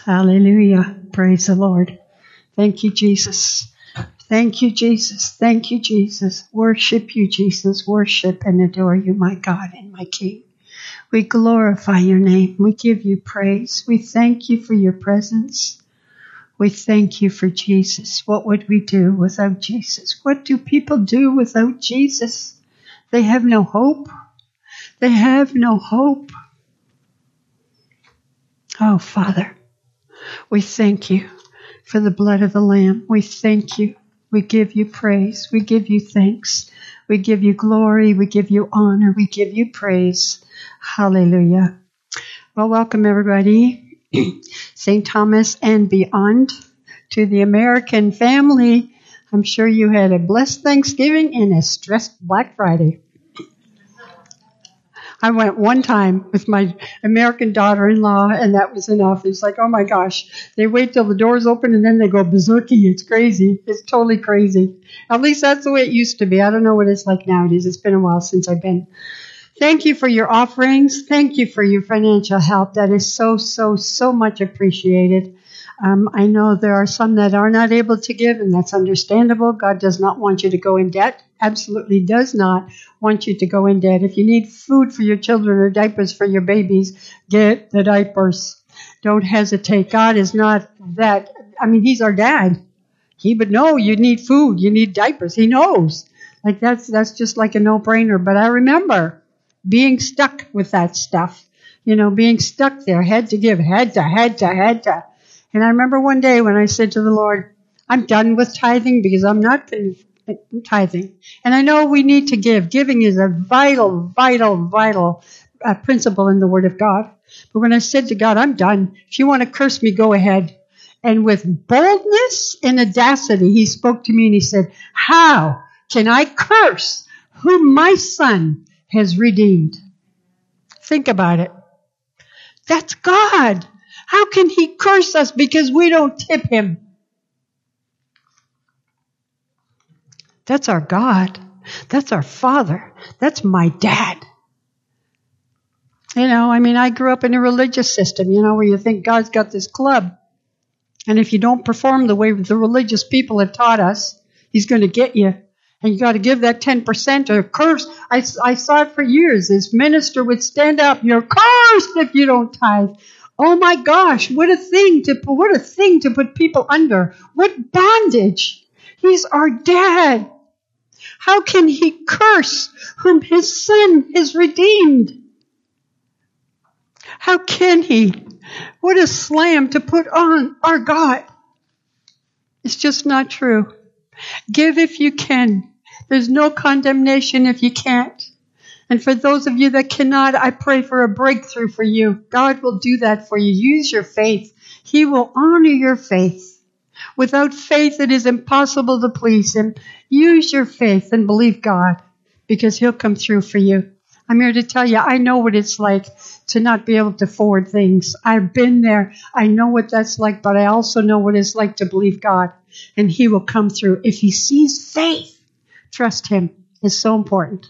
Hallelujah. Praise the Lord. Thank you, Jesus. Thank you, Jesus. Thank you, Jesus. Worship you, Jesus. Worship and adore you, my God and my King. We glorify your name. We give you praise. We thank you for your presence. We thank you for Jesus. What would we do without Jesus? What do people do without Jesus? They have no hope. They have no hope. Oh, Father, we thank you for the blood of the Lamb. We thank you. We give you praise. We give you thanks. We give you glory. We give you honor. We give you praise. Hallelujah. Well, welcome everybody. St. Thomas and beyond to the American family. I'm sure you had a blessed Thanksgiving and a stressed Black Friday. I went one time with my American daughter-in-law, and that was enough. It's like, oh my gosh, they wait till the doors open and then they go berserky. It's crazy. It's totally crazy. At least that's the way it used to be. I don't know what it's like nowadays. It's been a while since I've been. Thank you for your offerings. Thank you for your financial help. That is so much appreciated. I know there are some that are not able to give, and that's understandable. God does not want you to go in debt. Absolutely does not want you to go in debt. If you need food for your children or diapers for your babies, get the diapers. Don't hesitate. God is not that. I mean, He's our dad. He would know you need food, you need diapers. He knows. Like that's just like a no-brainer. But I remember being stuck with that stuff. Being stuck there. Had to give. Had to. And I remember one day when I said to the Lord, I'm done with tithing because I'm not tithing. And I know we need to give. Giving is a vital principle in the Word of God. But when I said to God, I'm done. If you want to curse me, go ahead. And with boldness and audacity, He spoke to me and He said, how can I curse whom my Son has redeemed? Think about it. That's God. How can He curse us because we don't tip Him? That's our God. That's our Father. That's my dad. I grew up in a religious system, where you think God's got this club. And if you don't perform the way the religious people have taught us, He's going to get you. And you got to give that 10% or curse. I saw it for years. This minister would stand up. You're cursed if you don't tithe. Oh my gosh, what a thing to put people under. What bondage. He's our dad. How can He curse whom His Son has redeemed? How can He? What a slam to put on our God. It's just not true. Give if you can. There's no condemnation if you can't. And for those of you that cannot, I pray for a breakthrough for you. God will do that for you. Use your faith. He will honor your faith. Without faith, it is impossible to please Him. Use your faith and believe God, because He'll come through for you. I'm here to tell you, I know what it's like to not be able to afford things. I've been there. I know what that's like, but I also know what it's like to believe God, and He will come through. If He sees faith, trust Him. It's so important.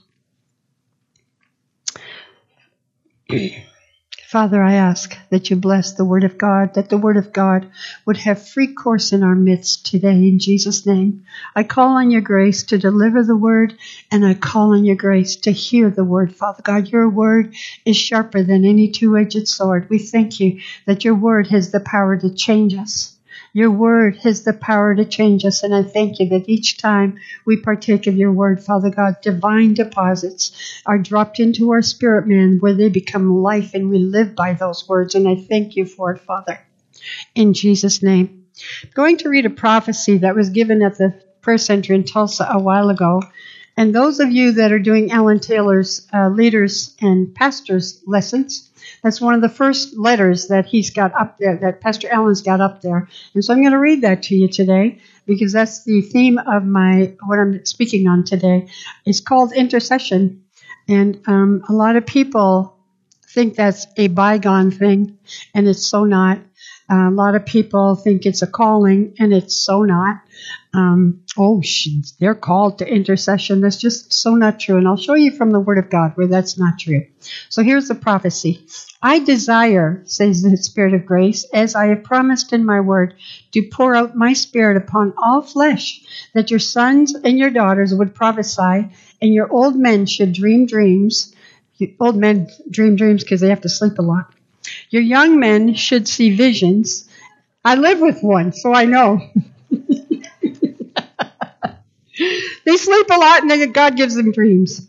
Father, I ask that you bless the Word of God, that the Word of God would have free course in our midst today in Jesus' name. I call on your grace to deliver the Word, and I call on your grace to hear the Word. Father God, your Word is sharper than any two-edged sword. We thank you that your Word has the power to change us. Your Word has the power to change us, and I thank you that each time we partake of your Word, Father God, divine deposits are dropped into our spirit man where they become life, and we live by those words, and I thank you for it, Father, in Jesus' name. I'm going to read a prophecy that was given at the prayer center in Tulsa a while ago, and those of you that are doing Alan Taylor's leaders and pastors lessons, that's one of the first letters that he's got up there, that Pastor Alan's got up there. And so I'm going to read that to you today because that's the theme of what I'm speaking on today. It's called intercession. And a lot of people think that's a bygone thing, and it's so not. A lot of people think it's a calling, and it's so not. they're called to intercession. That's just so not true. And I'll show you from the Word of God where that's not true. So here's the prophecy. I desire, says the Spirit of grace, as I have promised in my word, to pour out my Spirit upon all flesh, that your sons and your daughters would prophesy, and your old men should dream dreams. Old men dream dreams because they have to sleep a lot. Your young men should see visions. I live with one, so I know. They sleep a lot and then God gives them dreams.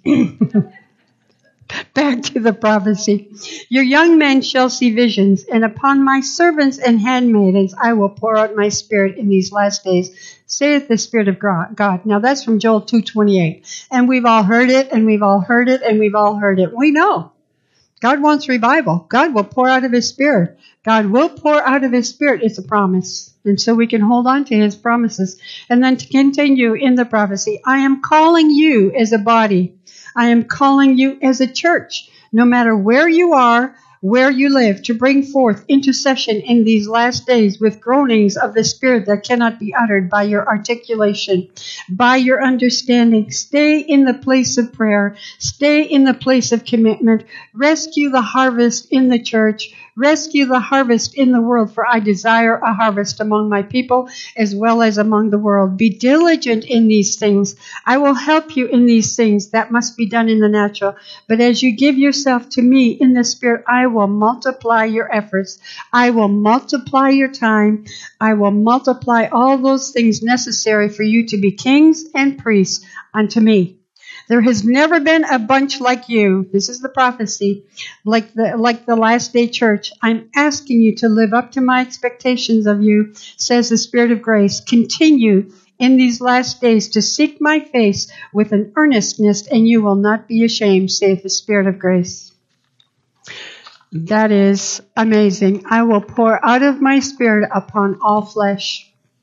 Back to the prophecy. Your young men shall see visions, and upon my servants and handmaidens I will pour out my Spirit in these last days, saith the Spirit of God. Now that's from Joel 2:28. And we've all heard it, and we've all heard it, and we've all heard it. We know. God wants revival. God will pour out of His Spirit. God will pour out of His Spirit. It's a promise. And so we can hold on to His promises. And then to continue in the prophecy, I am calling you as a body. I am calling you as a church, no matter where you are, where you live, to bring forth intercession in these last days with groanings of the Spirit that cannot be uttered by your articulation, by your understanding. Stay in the place of prayer. Stay in the place of commitment. Rescue the harvest in the church. Rescue the harvest in the world, for I desire a harvest among my people as well as among the world. Be diligent in these things. I will help you in these things. That must be done in the natural. But as you give yourself to me in the Spirit, I will multiply your efforts. I will multiply your time. I will multiply all those things necessary for you to be kings and priests unto me. There has never been a bunch like you. This is the prophecy, like the last day church. I'm asking you to live up to my expectations of you, says the Spirit of grace. Continue in these last days to seek my face with an earnestness, and you will not be ashamed, saith the Spirit of grace. That is amazing. I will pour out of my Spirit upon all flesh.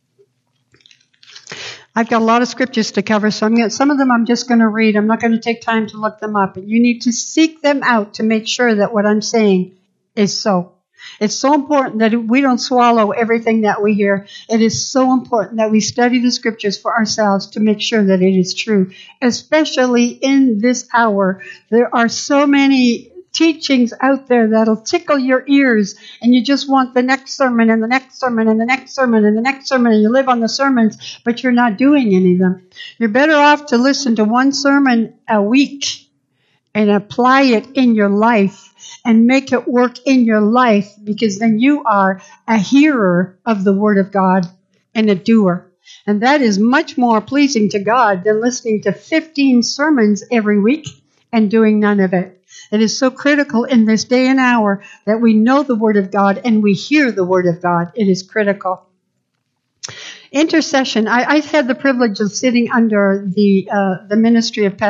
I've got a lot of scriptures to cover, so some of them I'm just going to read. I'm not going to take time to look them up. And you need to seek them out to make sure that what I'm saying is so. It's so important that we don't swallow everything that we hear. It is so important that we study the scriptures for ourselves to make sure that it is true, especially in this hour. There are so many teachings out there that'll tickle your ears, and you just want the next sermon and the next sermon and the next sermon and the next sermon, and you live on the sermons, but you're not doing any of them. You're better off to listen to one sermon a week and apply it in your life and make it work in your life, because then you are a hearer of the Word of God and a doer. And that is much more pleasing to God than listening to 15 sermons every week and doing none of it. It is so critical in this day and hour that we know the Word of God and we hear the Word of God. It is critical. Intercession. I've had the privilege of sitting under the ministry of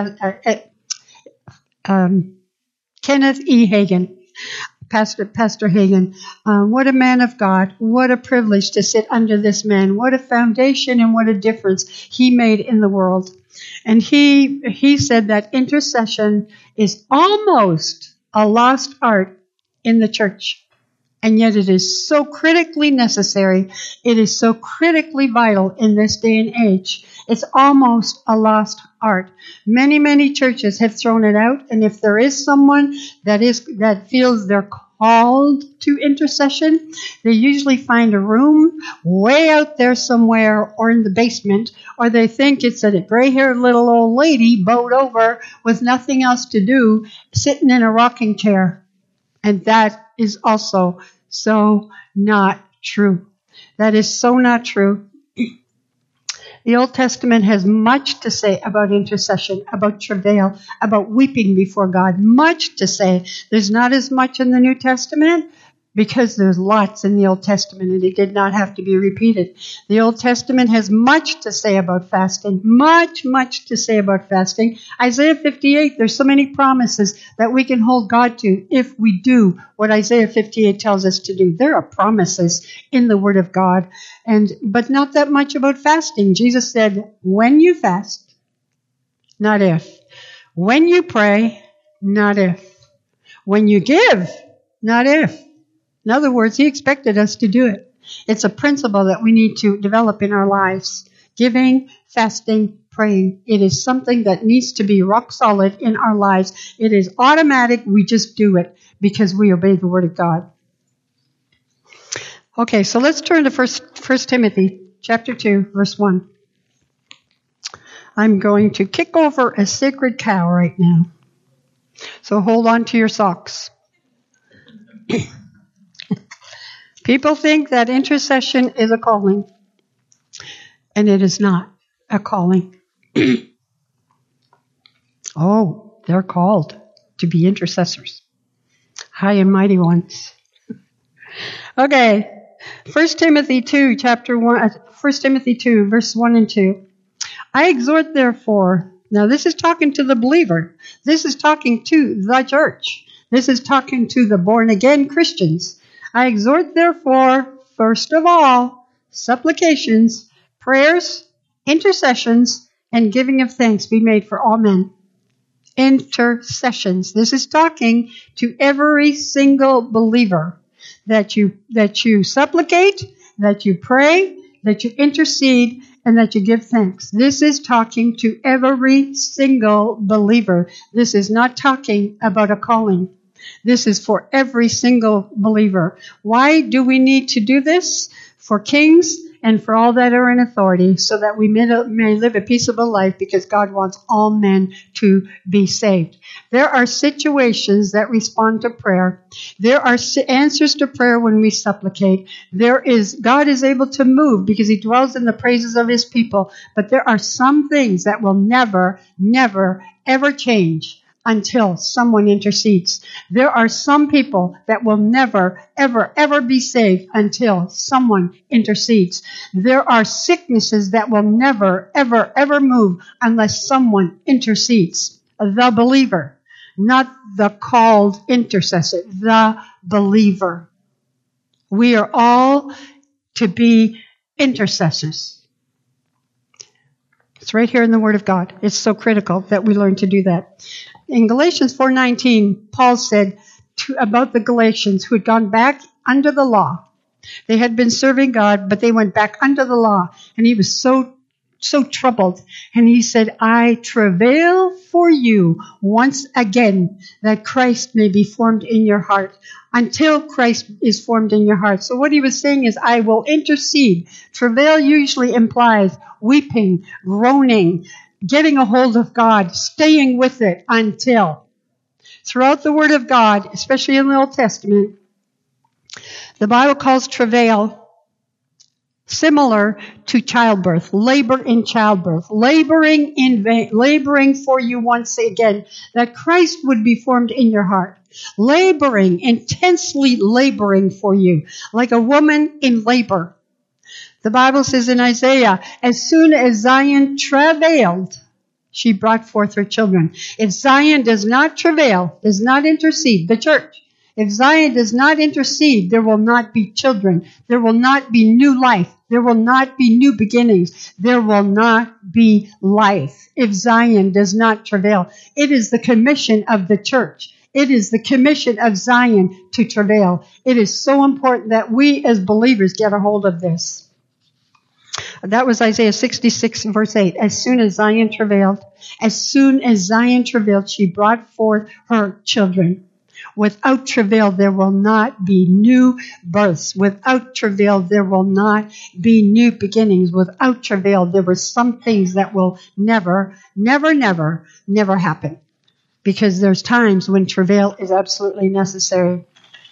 Kenneth E. Hagin, Pastor Hagin. What a man of God. What a privilege to sit under this man. What a foundation and what a difference he made in the world. And he said that intercession is almost a lost art in the church. And yet it is so critically necessary. It is so critically vital in this day and age. It's almost a lost art. Many, many churches have thrown it out. And if there is someone that feels they're called to intercession, they usually find a room way out there somewhere or in the basement, or they think it's a gray-haired little old lady bowed over with nothing else to do, sitting in a rocking chair. And that is also so not true. That is so not true. The Old Testament has much to say about intercession, about travail, about weeping before God. Much to say. There's not as much in the New Testament because there's lots in the Old Testament and it did not have to be repeated. The Old Testament has much to say about fasting. Much, much to say about fasting. Isaiah 58, there's so many promises that we can hold God to if we do what Isaiah 58 tells us to do. There are promises in the Word of God, but not that much about fasting. Jesus said, when you fast, not if. When you pray, not if. When you give, not if. In other words, he expected us to do it. It's a principle that we need to develop in our lives. Giving, fasting, praying. It is something that needs to be rock solid in our lives. It is automatic. We just do it because we obey the Word of God. Okay, so let's turn to 1 Timothy chapter 2, verse 1. I'm going to kick over a sacred cow right now. So hold on to your socks. People think that intercession is a calling, and it is not a calling. Oh, they're called to be intercessors. High and mighty ones. Okay. 1 Timothy 2, verse 1 and 2. I exhort, therefore, now this is talking to the believer. This is talking to the church. This is talking to the born-again Christians. I exhort, therefore, first of all, supplications, prayers, intercessions, and giving of thanks be made for all men. Intercessions. This is talking to every single believer. That you supplicate, that you pray, that you intercede, and that you give thanks. This is talking to every single believer. This is not talking about a calling. This is for every single believer. Why do we need to do this? For kings and for all that are in authority, so that we may live a peaceable life, because God wants all men to be saved. There are situations that respond to prayer. There are answers to prayer when we supplicate. God is able to move because He dwells in the praises of His people. But there are some things that will never, ever change until someone intercedes. There are some people that will never, ever be saved until someone intercedes. There are sicknesses that will never, ever move unless someone intercedes. The believer, not the called intercessor, the believer. We are all to be intercessors. It's right here in the Word of God. It's so critical that we learn to do that. In Galatians 4:19, Paul said about the Galatians who had gone back under the law. They had been serving God, but they went back under the law. And he was so troubled. And he said, I travail for you once again, that Christ may be formed in your heart. Until Christ is formed in your heart. So what he was saying is, I will intercede. Travail usually implies weeping, groaning, getting a hold of God, staying with it until. Throughout the Word of God, especially in the Old Testament, the Bible calls travail similar to childbirth, labor in childbirth, laboring in vain, laboring for you once again, that Christ would be formed in your heart. Laboring, intensely laboring for you, like a woman in labor. The Bible says in Isaiah, as soon as Zion travailed, she brought forth her children. If Zion does not travail, does not intercede, the church, if Zion does not intercede, there will not be children. There will not be new life. There will not be new beginnings. There will not be life if Zion does not travail. It is the commission of the church. It is the commission of Zion to travail. It is so important that we as believers get a hold of this. That was Isaiah 66 verse 8. As soon as Zion travailed, she brought forth her children. Without travail, there will not be new births. Without travail, there will not be new beginnings. Without travail, there were some things that will never happen. Because there's times when travail is absolutely necessary.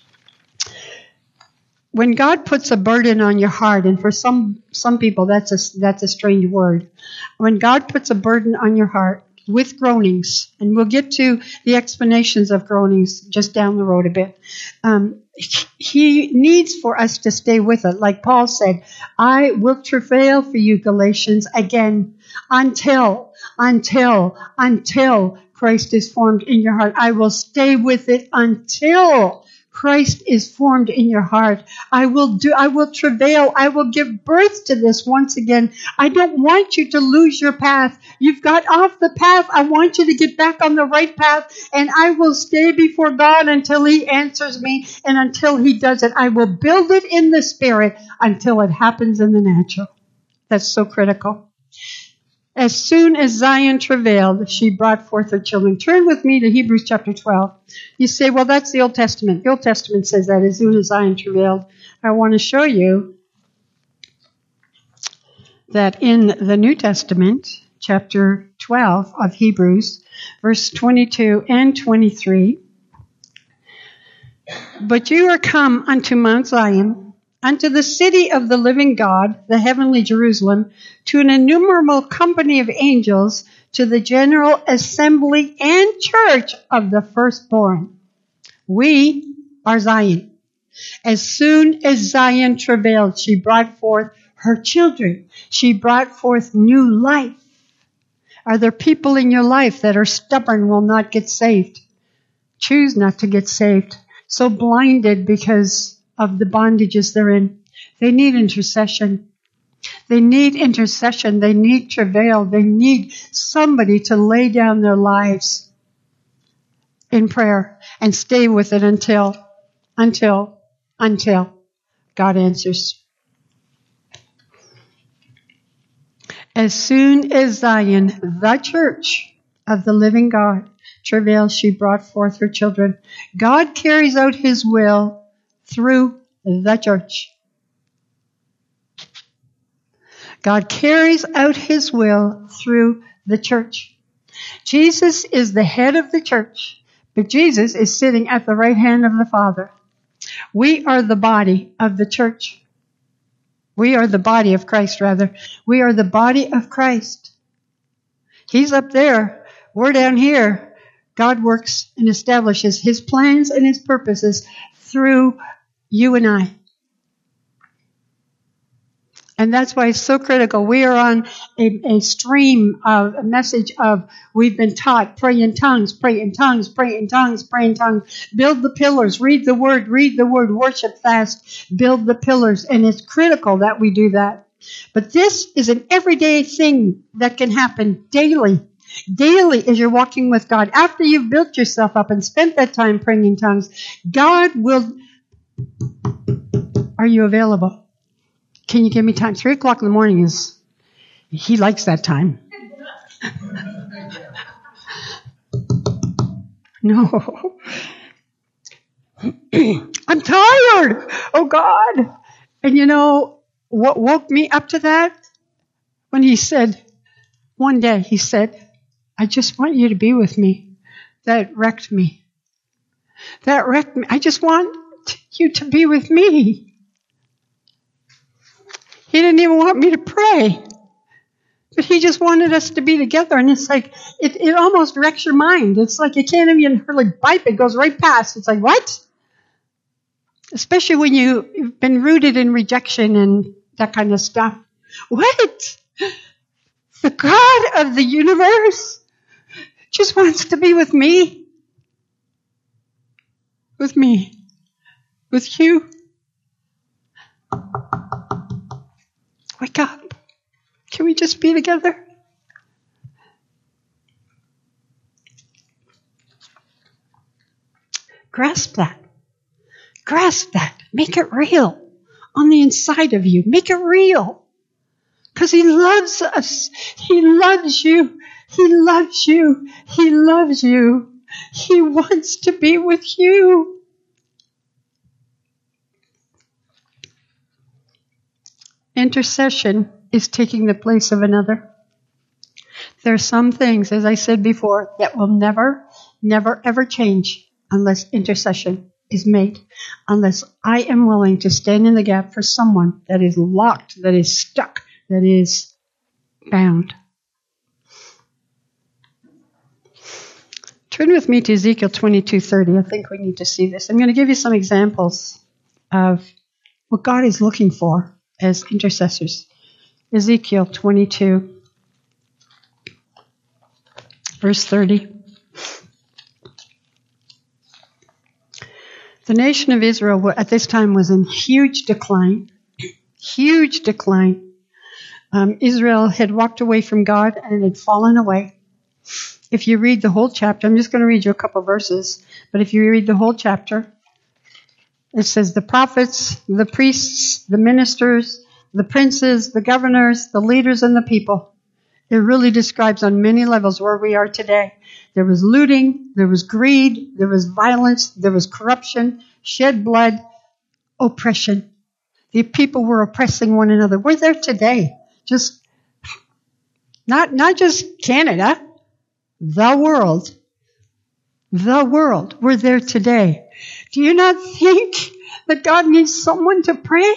When God puts a burden on your heart, and for some people that's a strange word. When God puts a burden on your heart with groanings, and we'll get to the explanations of groanings just down the road a bit. He needs for us to stay with it. Like Paul said, I will travail for you, Galatians, again, until Christ is formed in your heart. I will stay with it until Christ is formed in your heart. I will travail. I will give birth to this once again. I don't want you to lose your path. You've got off the path. I want you to get back on the right path, and I will stay before God until He answers me, and until He does it. I will build it in the Spirit until it happens in the natural. That's so critical. As soon as Zion travailed, she brought forth her children. Turn with me to Hebrews chapter 12. You say, well, that's the Old Testament. The Old Testament says that as soon as Zion travailed. I want to show you that in the New Testament, chapter 12 of Hebrews, verse 22 and 23, but you are come unto Mount Zion, unto the city of the living God, the heavenly Jerusalem, to an innumerable company of angels, to the general assembly and church of the firstborn. We are Zion. As soon as Zion travailed, she brought forth her children. She brought forth new life. Are there people in your life that are stubborn, will not get saved? Choose not to get saved. So blinded because of the bondages they're in. They need intercession. They need intercession. They need travail. They need somebody to lay down their lives in prayer and stay with it until God answers. As soon as Zion, the church of the living God, travailed, she brought forth her children. God carries out his will through the church. God carries out his will through the church. Jesus is the head of the church, but Jesus is sitting at the right hand of the Father. We are the body of the church. We are the body of Christ, rather. We are the body of Christ. He's up there. We're down here. God works and establishes his plans and his purposes through you and I. And that's why it's so critical. We are on a stream of a message of we've been taught, pray in tongues, pray in tongues, pray in tongues, pray in tongues. Build the pillars, read the word, worship fast, build the pillars. And it's critical that we do that. But this is an everyday thing that can happen daily. Daily as you're walking with God. After you've built yourself up and spent that time praying in tongues, God will... Are you available? Can you give me time? 3 o'clock in the morning is... He likes that time. No. I'm tired. Oh, God. And you know what woke me up to that? When he said, one day he said, I just want you to be with me. That wrecked me. That wrecked me. I just want you to be with me. He didn't even want me to pray. But he just wanted us to be together. And it's like, it almost wrecks your mind. It's like you can't even hardly bite. It goes right past. It's like, what? Especially when you've been rooted in rejection and that kind of stuff. What? The God of the universe just wants to be with me. With me. With you. Wake up. Can we just be together? Grasp that. Grasp that. Make it real on the inside of you. Make it real. Because he loves us. He loves you. He loves you. He loves you. He wants to be with you. Intercession is taking the place of another. There are some things, as I said before, that will never, ever change unless intercession is made. Unless I am willing to stand in the gap for someone that is locked, that is stuck, that is bound. Turn with me to Ezekiel 22:30. I think we need to see this. I'm going to give you some examples of what God is looking for as intercessors. Ezekiel 22, verse 30. The nation of Israel at this time was in huge decline. Huge decline. Israel had walked away from God and had fallen away. If you read the whole chapter, I'm just going to read you a couple verses, but if you read the whole chapter, it says the prophets, the priests, the ministers, the princes, the governors, the leaders, and the people It really describes on many levels where we are today. There was looting, there was greed, there was violence, there was corruption, shed blood, oppression. The people were oppressing one another. We're there today. Just not just Canada, the world. The world. We're there today. Do you not think that God needs someone to pray?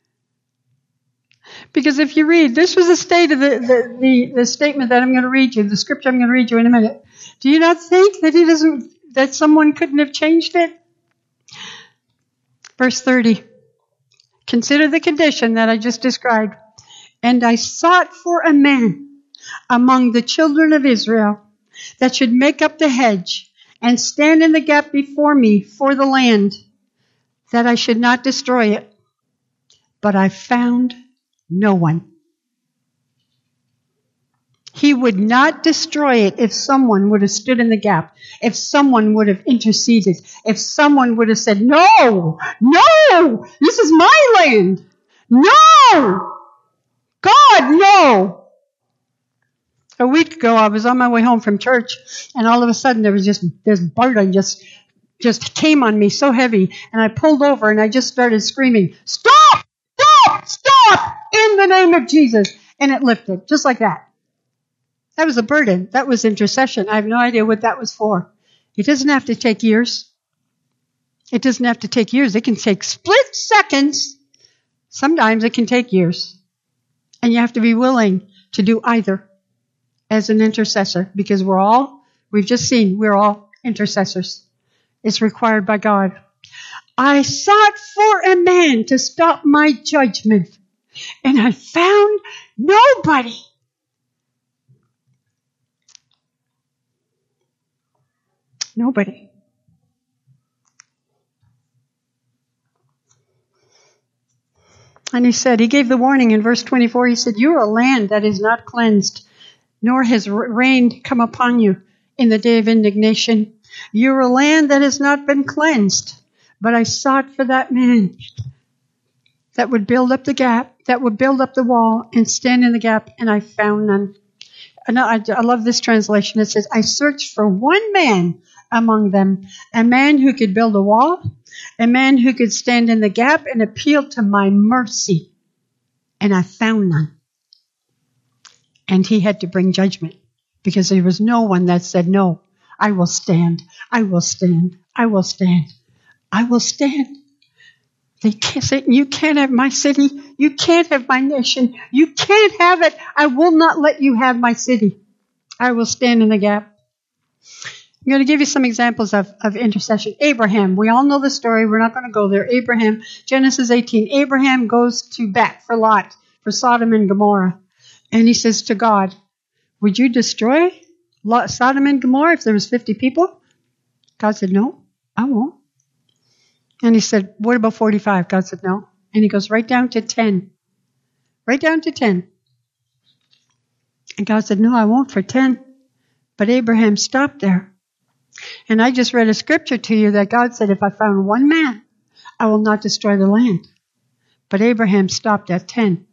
Because if you read, this was the state of the statement that I'm going to read you, the scripture I'm going to read you in a minute. Do you not think that that someone couldn't have changed it? Verse 30. Consider the condition that I just described. And I sought for a man among the children of Israel that should make up the hedge and stand in the gap before me for the land, that I should not destroy it. But I found no one. He would not destroy it if someone would have stood in the gap, if someone would have interceded, if someone would have said, no, this is my land. No, God, no. A week ago, I was on my way home from church, and all of a sudden there was just this burden just came on me so heavy, and I pulled over and I just started screaming, stop, in the name of Jesus. And it lifted, just like that. That was a burden. That was intercession. I have no idea what that was for. It doesn't have to take years. It doesn't have to take years. It can take split seconds. Sometimes it can take years. And you have to be willing to do either as an intercessor, because we've just seen, we're all intercessors. It's required by God. I sought for a man to stop my judgment, and I found nobody. Nobody. And he gave the warning in verse 24. He said, you are a land that is not cleansed, nor has rain come upon you in the day of indignation. You are a land that has not been cleansed. But I sought for that man that would build up the gap, that would build up the wall and stand in the gap, and I found none. And I love this translation. It says, I searched for one man among them, a man who could build a wall, a man who could stand in the gap and appeal to my mercy. And I found none. And he had to bring judgment, because there was no one that said, no, I will stand, I will stand, I will stand, I will stand. They can't say, you can't have my city, you can't have my nation, you can't have it. I will not let you have my city. I will stand in the gap. I'm going to give you some examples of intercession. Abraham, we all know the story. We're not going to go there. Abraham, Genesis 18. Abraham goes to bat for Lot, for Sodom and Gomorrah. And he says to God, would you destroy Sodom and Gomorrah if there was 50 people? God said, no, I won't. And he said, what about 45? God said, no. And he goes right down to 10. Right down to 10. And God said, no, I won't for 10. But Abraham stopped there. And I just read a scripture to you that God said, if I found one man, I will not destroy the land. But Abraham stopped at 10.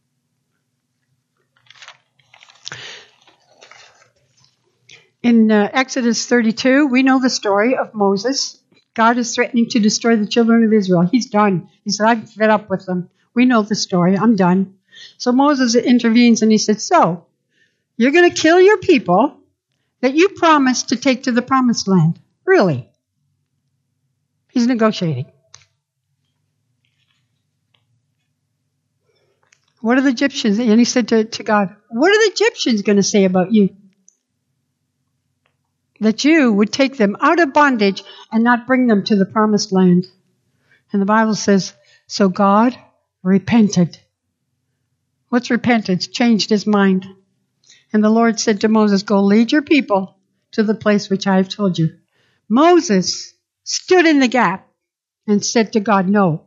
In Exodus 32, we know the story of Moses. God is threatening to destroy the children of Israel. He's done. He said, I'm fed up with them. We know the story. I'm done. So Moses intervenes and he said, so, you're going to kill your people that you promised to take to the promised land. Really? He's negotiating. What are the Egyptians? And he said to God, what are the Egyptians going to say about you? That you would take them out of bondage and not bring them to the promised land. And the Bible says, so God repented. What's repentance? Changed his mind. And the Lord said to Moses, go lead your people to the place which I have told you. Moses stood in the gap and said to God, no,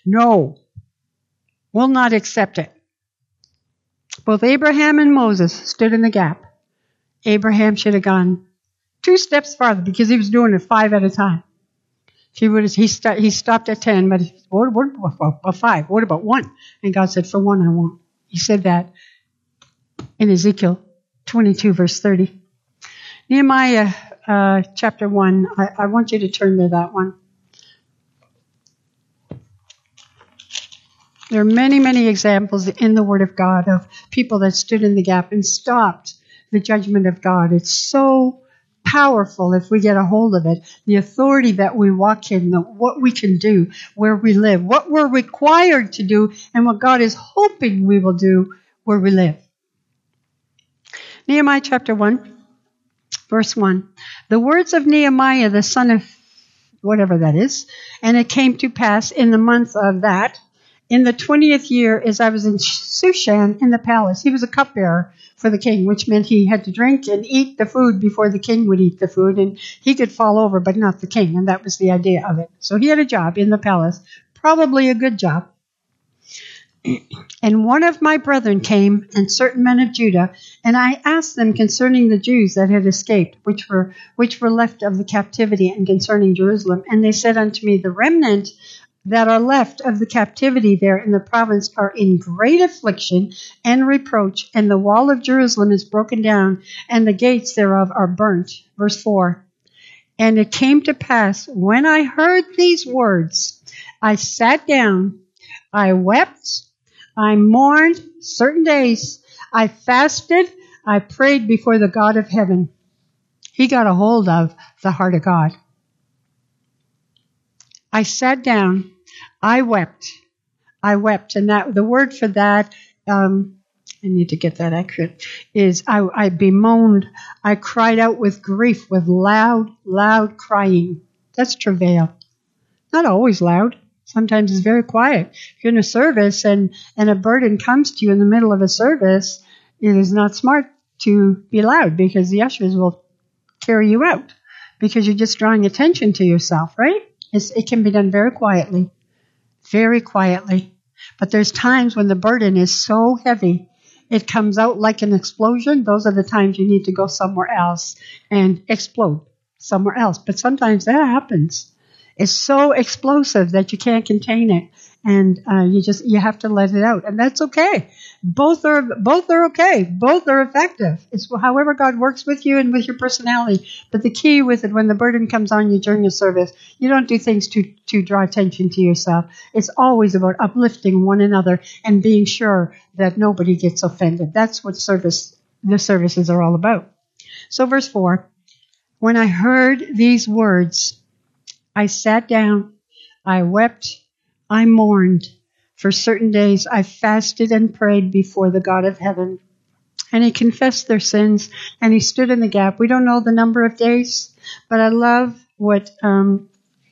we'll not accept it. Both Abraham and Moses stood in the gap. Abraham should have gone 2 steps farther because he was doing it 5 at a time. He stopped at 10, but what about 5? What about 1? And God said, for 1 I won't. He said that in Ezekiel 22, verse 30. Nehemiah chapter 1. I want you to turn to that one. There are many, many examples in the Word of God of people that stood in the gap and stopped the judgment of God. It's so powerful if we get a hold of it. The authority that we walk in, what we can do, where we live, what we're required to do, and what God is hoping we will do where we live. Nehemiah chapter 1, verse 1. The words of Nehemiah, the son of whatever that is, and it came to pass in the month of that, in the 20th year, as I was in Shushan in the palace. He was a cupbearer for the king, which meant he had to drink and eat the food before the king would eat the food, and he could fall over, but not the king, and that was the idea of it. So he had a job in the palace, probably a good job. And one of my brethren came, and certain men of Judah, and I asked them concerning the Jews that had escaped, which were left of the captivity, and concerning Jerusalem. And they said unto me, the remnant that are left of the captivity there in the province are in great affliction and reproach, and the wall of Jerusalem is broken down, and the gates thereof are burnt. Verse 4. And it came to pass, when I heard these words, I sat down, I wept, I mourned certain days, I fasted, I prayed before the God of heaven. He got a hold of the heart of God. I sat down, I wept. And that the word for that, I need to get that accurate, is I bemoaned. I cried out with grief, with loud, loud crying. That's travail. Not always loud. Sometimes it's very quiet. If you're in a service and a burden comes to you in the middle of a service, it is not smart to be loud, because the ushers will carry you out, because you're just drawing attention to yourself, right? It can be done very quietly. Very quietly. But there's times when the burden is so heavy, it comes out like an explosion. Those are the times you need to go somewhere else and explode somewhere else. But sometimes that happens. It's so explosive that you can't contain it, and you have to let it out, and that's okay. Both are okay. Both are effective. It's however God works with you and with your personality. But the key with it, when the burden comes on you during a service, you don't do things to draw attention to yourself. It's always about uplifting one another and being sure that nobody gets offended. That's what the services are all about. So verse 4, when I heard these words, I sat down, I wept, I mourned. For certain days I fasted and prayed before the God of heaven. And he confessed their sins, and he stood in the gap. We don't know the number of days, but I love and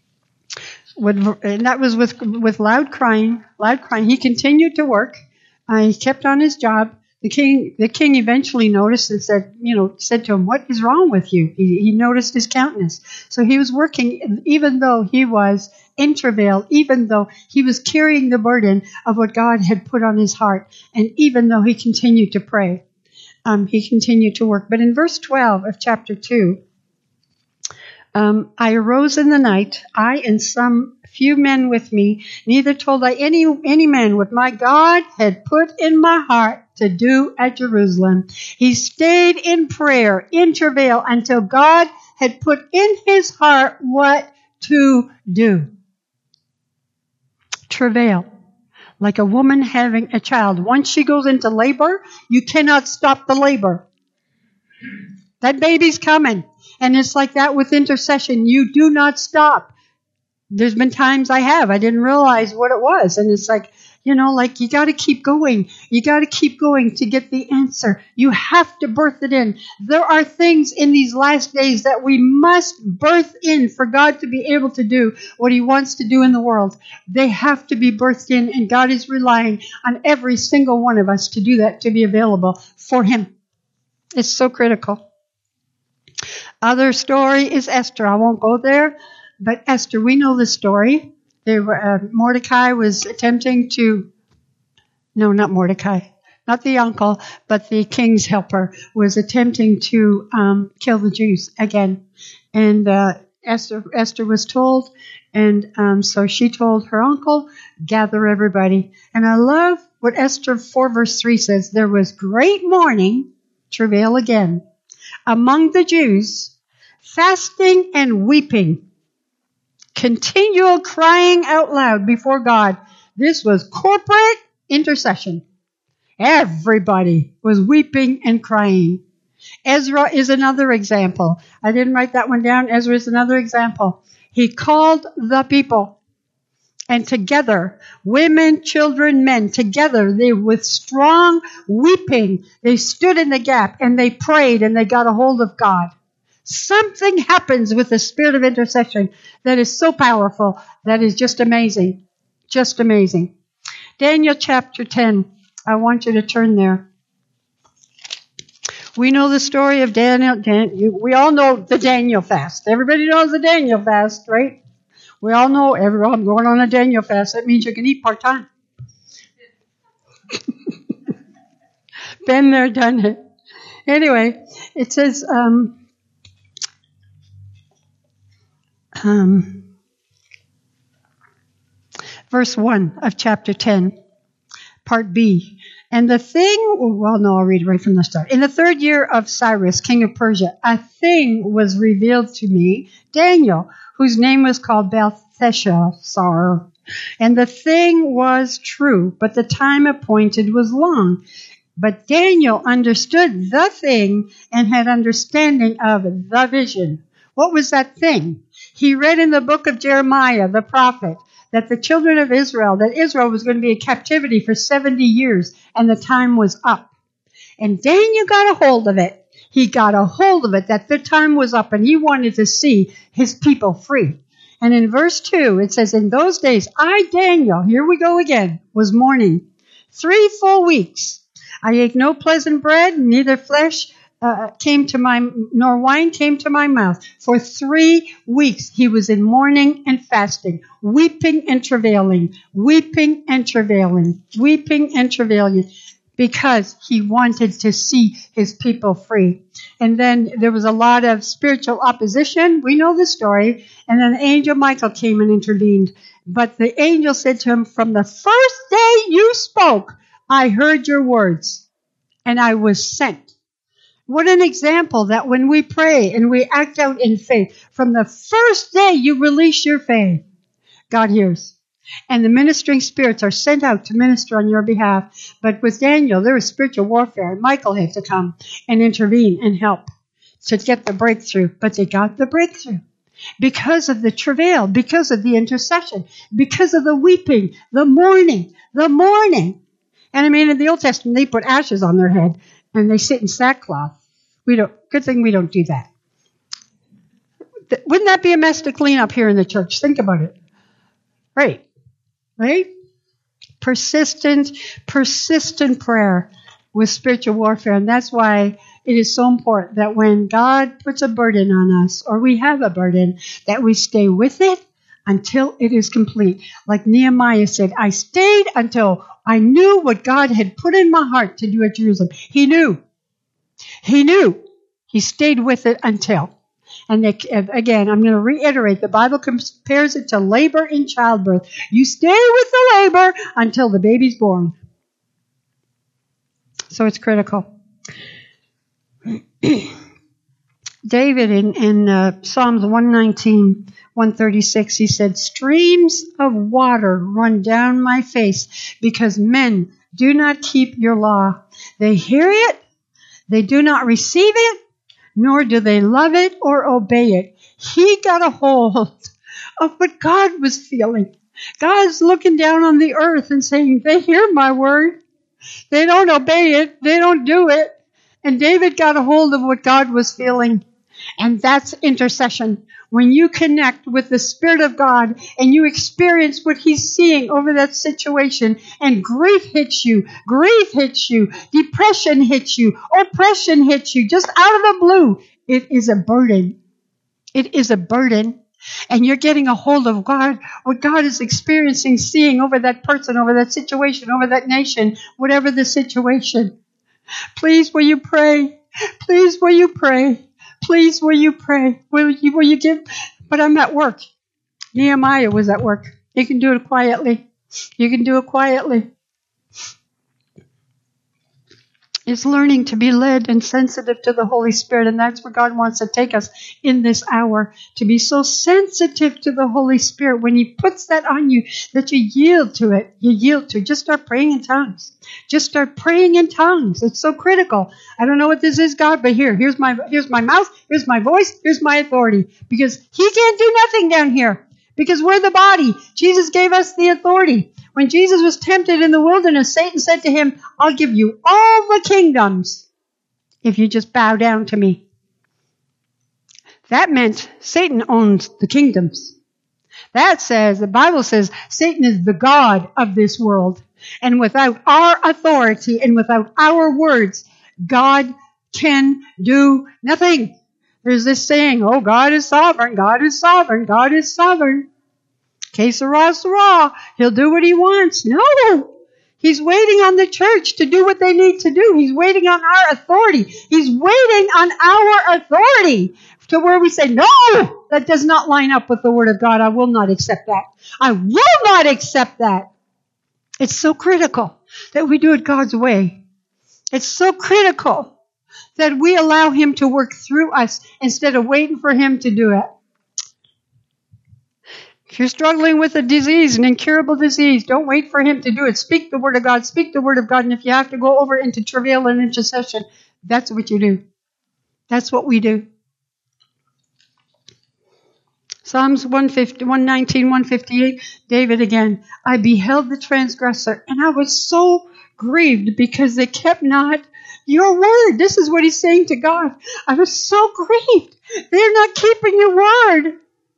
that was with loud crying. He continued to work. He kept on his job. The king eventually noticed and said to him, "What is wrong with you?" He noticed his countenance. So he was working, even though he was in travail, even though he was carrying the burden of what God had put on his heart, and even though he continued to pray, he continued to work. But in verse 12 of chapter 2, I arose in the night, I and some few men with me, neither told I any man what my God had put in my heart to do at Jerusalem. He stayed in prayer, in travail, until God had put in his heart what to do. Travail. Like a woman having a child. Once she goes into labor, you cannot stop the labor. That baby's coming. And it's like that with intercession. You do not stop. There's been times I didn't realize what it was. And it's like, you got to keep going. You got to keep going to get the answer. You have to birth it in. There are things in these last days that we must birth in for God to be able to do what he wants to do in the world. They have to be birthed in, and God is relying on every single one of us to do that, to be available for him. It's so critical. Other story is Esther. I won't go there, but Esther, we know the story. Mordecai was attempting to, no, not Mordecai, not the uncle, but the king's helper was attempting to kill the Jews again. And Esther was told, and so she told her uncle, gather everybody. And I love what Esther 4 verse 3 says. There was great mourning, travail again among the Jews, fasting and weeping, continual crying out loud before God. This was corporate intercession. Everybody was weeping and crying. Ezra is another example. I didn't write that one down. Ezra is another example. He called the people, and together, women, children, men, together, they with strong weeping, they stood in the gap and they prayed and they got a hold of God. Something happens with the spirit of intercession that is so powerful, that is just amazing. Just amazing. Daniel chapter 10. I want you to turn there. We know the story of Daniel. We all know the Daniel fast. Everybody knows the Daniel fast, right? We all know, I'm going on a Daniel fast. That means you can eat part-time. Been there, done it. Anyway, it says, verse 1 of chapter 10, part B. And the thing, well, no, I'll read it right from the start. In the 3rd year of Cyrus, king of Persia, a thing was revealed to me, Daniel, whose name was called Belteshazzar. And the thing was true, but the time appointed was long. But Daniel understood the thing and had understanding of the vision. What was that thing? He read in the book of Jeremiah, the prophet, that the children of Israel, that Israel was going to be in captivity for 70 years, and the time was up. And Daniel got a hold of it. He got a hold of it, that the time was up, and he wanted to see his people free. And in verse 2, it says, in those days, I, Daniel, here we go again, was mourning 3 full weeks. I ate no pleasant bread, neither flesh nor wine came to my mouth. For 3 weeks he was in mourning and fasting, weeping and travailing, weeping and travailing, weeping and travailing, because he wanted to see his people free. And then there was a lot of spiritual opposition. We know the story. And then the angel Michael came and intervened. But the angel said to him, from the first day you spoke, I heard your words, and I was sent. What an example that when we pray and we act out in faith, from the first day you release your faith, God hears. And the ministering spirits are sent out to minister on your behalf. But with Daniel, there was spiritual warfare, and Michael had to come and intervene and help to get the breakthrough. But they got the breakthrough because of the travail, because of the intercession, because of the weeping, the mourning. And I mean, in the Old Testament, they put ashes on their head and they sit in sackcloth. Good thing we don't do that. Wouldn't that be a mess to clean up here in the church? Think about it. Right? Persistent prayer with spiritual warfare. And that's why it is so important that when God puts a burden on us, or we have a burden, that we stay with it until it is complete. Like Nehemiah said, I stayed until I knew what God had put in my heart to do at Jerusalem. He knew. He stayed with it until. And again, I'm going to reiterate, the Bible compares it to labor in childbirth. You stay with the labor until the baby's born. So it's critical. David in Psalms 119, 136, he said, streams of water run down my face because men do not keep your law. They hear it, they do not receive it, nor do they love it or obey it. He got a hold of what God was feeling. God's looking down on the earth and saying, they hear my word. They don't obey it. They don't do it. And David got a hold of what God was feeling. And that's intercession. When you connect with the Spirit of God and you experience what He's seeing over that situation, and grief hits you, depression hits you, oppression hits you, just out of the blue, it is a burden. It is a burden. And you're getting a hold of God, what God is experiencing, seeing over that person, over that situation, over that nation, whatever the situation. Please, will you pray? Please, will you pray? Please, will you pray? Will you give? But I'm at work. Nehemiah was at work. You can do it quietly. You can do it quietly. Is learning to be led and sensitive to the Holy Spirit. And that's where God wants to take us in this hour, to be so sensitive to the Holy Spirit. When He puts that on you, that you yield to it. You yield to it. Just start praying in tongues. Just start praying in tongues. It's so critical. I don't know what this is, God, but here's my mouth, here's my voice, here's my authority. Because He can't do nothing down here. Because we're the body. Jesus gave us the authority. When Jesus was tempted in the wilderness, Satan said to Him, I'll give you all the kingdoms if you just bow down to me. That meant Satan owns the kingdoms. The Bible says, Satan is the god of this world. And without our authority and without our words, God can do nothing. There's this saying, oh, God is sovereign, God is sovereign, God is sovereign. Que sera, sera. He'll do what He wants. No. He's waiting on the church to do what they need to do. He's waiting on our authority. He's waiting on our authority to where we say, no, that does not line up with the Word of God. I will not accept that. I will not accept that. It's so critical that we do it God's way. It's so critical that we allow Him to work through us instead of waiting for Him to do it. If you're struggling with a disease, an incurable disease, don't wait for Him to do it. Speak the Word of God. Speak the Word of God. And if you have to go over into travail and intercession, that's what you do. That's what we do. Psalms 119, 158, David again. I beheld the transgressor, and I was so grieved because they kept not your word. This is what he's saying to God. I was so grieved. They're not keeping your word.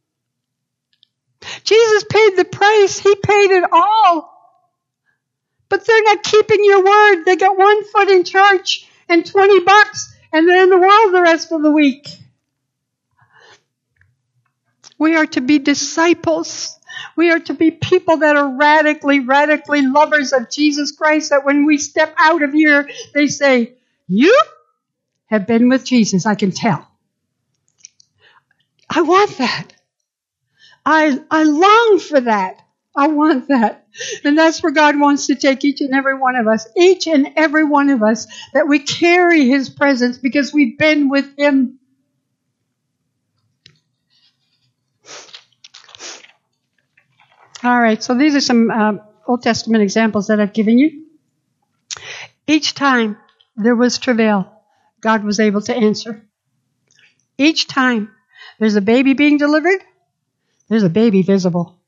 Jesus paid the price. He paid it all. But they're not keeping your word. They got 1 foot in church and $20, and they're in the world the rest of the week. We are to be disciples. We are to be people that are radically lovers of Jesus Christ, that when we step out of here, they say, you have been with Jesus, I can tell. I want that. I long for that. I want that. And that's where God wants to take each and every one of us. Each and every one of us. That we carry His presence because we've been with Him. All right. So these are some Old Testament examples that I've given you. Each time there was travail, God was able to answer. Each time there's a baby being delivered, there's a baby visible.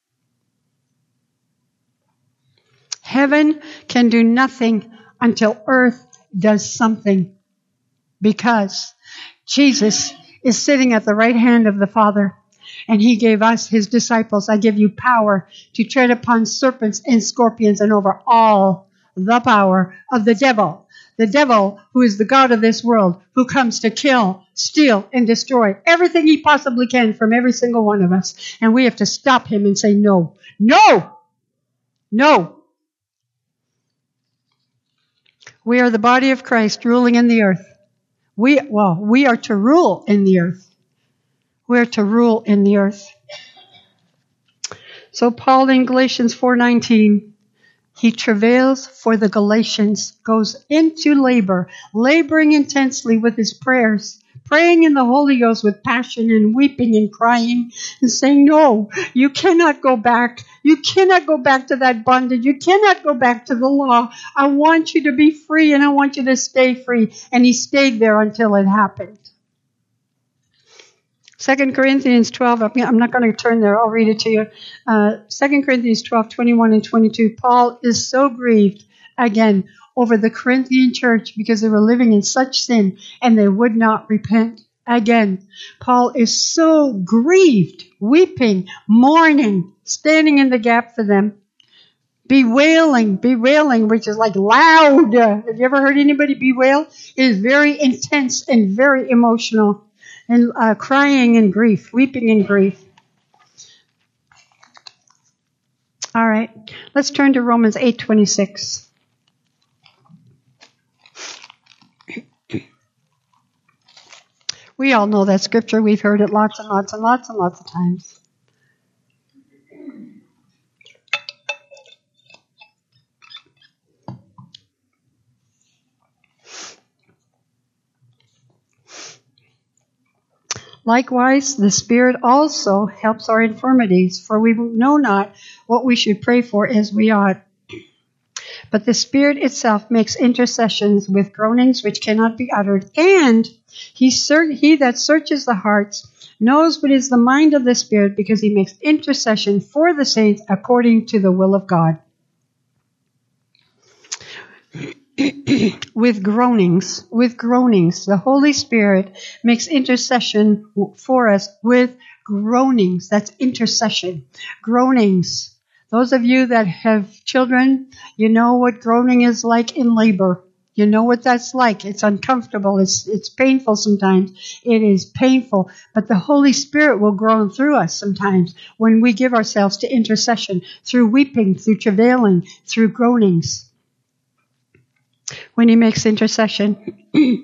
Heaven can do nothing until earth does something, because Jesus is sitting at the right hand of the Father, and He gave us, His disciples, I give you power to tread upon serpents and scorpions and over all the power of the devil. The devil, who is the god of this world, who comes to kill, steal, and destroy everything he possibly can from every single one of us. And we have to stop him and say, no, no, no. We are the body of Christ ruling in the earth. We are to rule in the earth. We are to rule in the earth. So Paul in Galatians 4:19, he travails for the Galatians, goes into labor, laboring intensely with his prayers, praying in the Holy Ghost with passion and weeping and crying and saying, no, you cannot go back. You cannot go back to that bondage. You cannot go back to the law. I want you to be free, and I want you to stay free. And he stayed there until it happened. 2 Corinthians 12, I'm not going to turn there, I'll read it to you. 2 Corinthians 12, 21 and 22. Paul is so grieved, again, over the Corinthian church because they were living in such sin and they would not repent. Again, Paul is so grieved, weeping, mourning, standing in the gap for them. Bewailing, which is like loud. Have you ever heard anybody bewail? It is very intense and very emotional. And crying in grief, weeping in grief. All right, let's turn to Romans 8:26. We all know that scripture. We've heard it lots and lots and lots and lots of times. Likewise, the Spirit also helps our infirmities, for we know not what we should pray for as we ought. But the Spirit itself makes intercessions with groanings which cannot be uttered. And he that searches the hearts knows what is the mind of the Spirit, because he makes intercession for the saints according to the will of God. With groanings. The Holy Spirit makes intercession for us with groanings. That's intercession. Groanings. Those of you that have children, you know what groaning is like in labor. You know what that's like. It's uncomfortable. It's painful sometimes. It is painful. But the Holy Spirit will groan through us sometimes when we give ourselves to intercession, through weeping, through travailing, through groanings. When he makes intercession.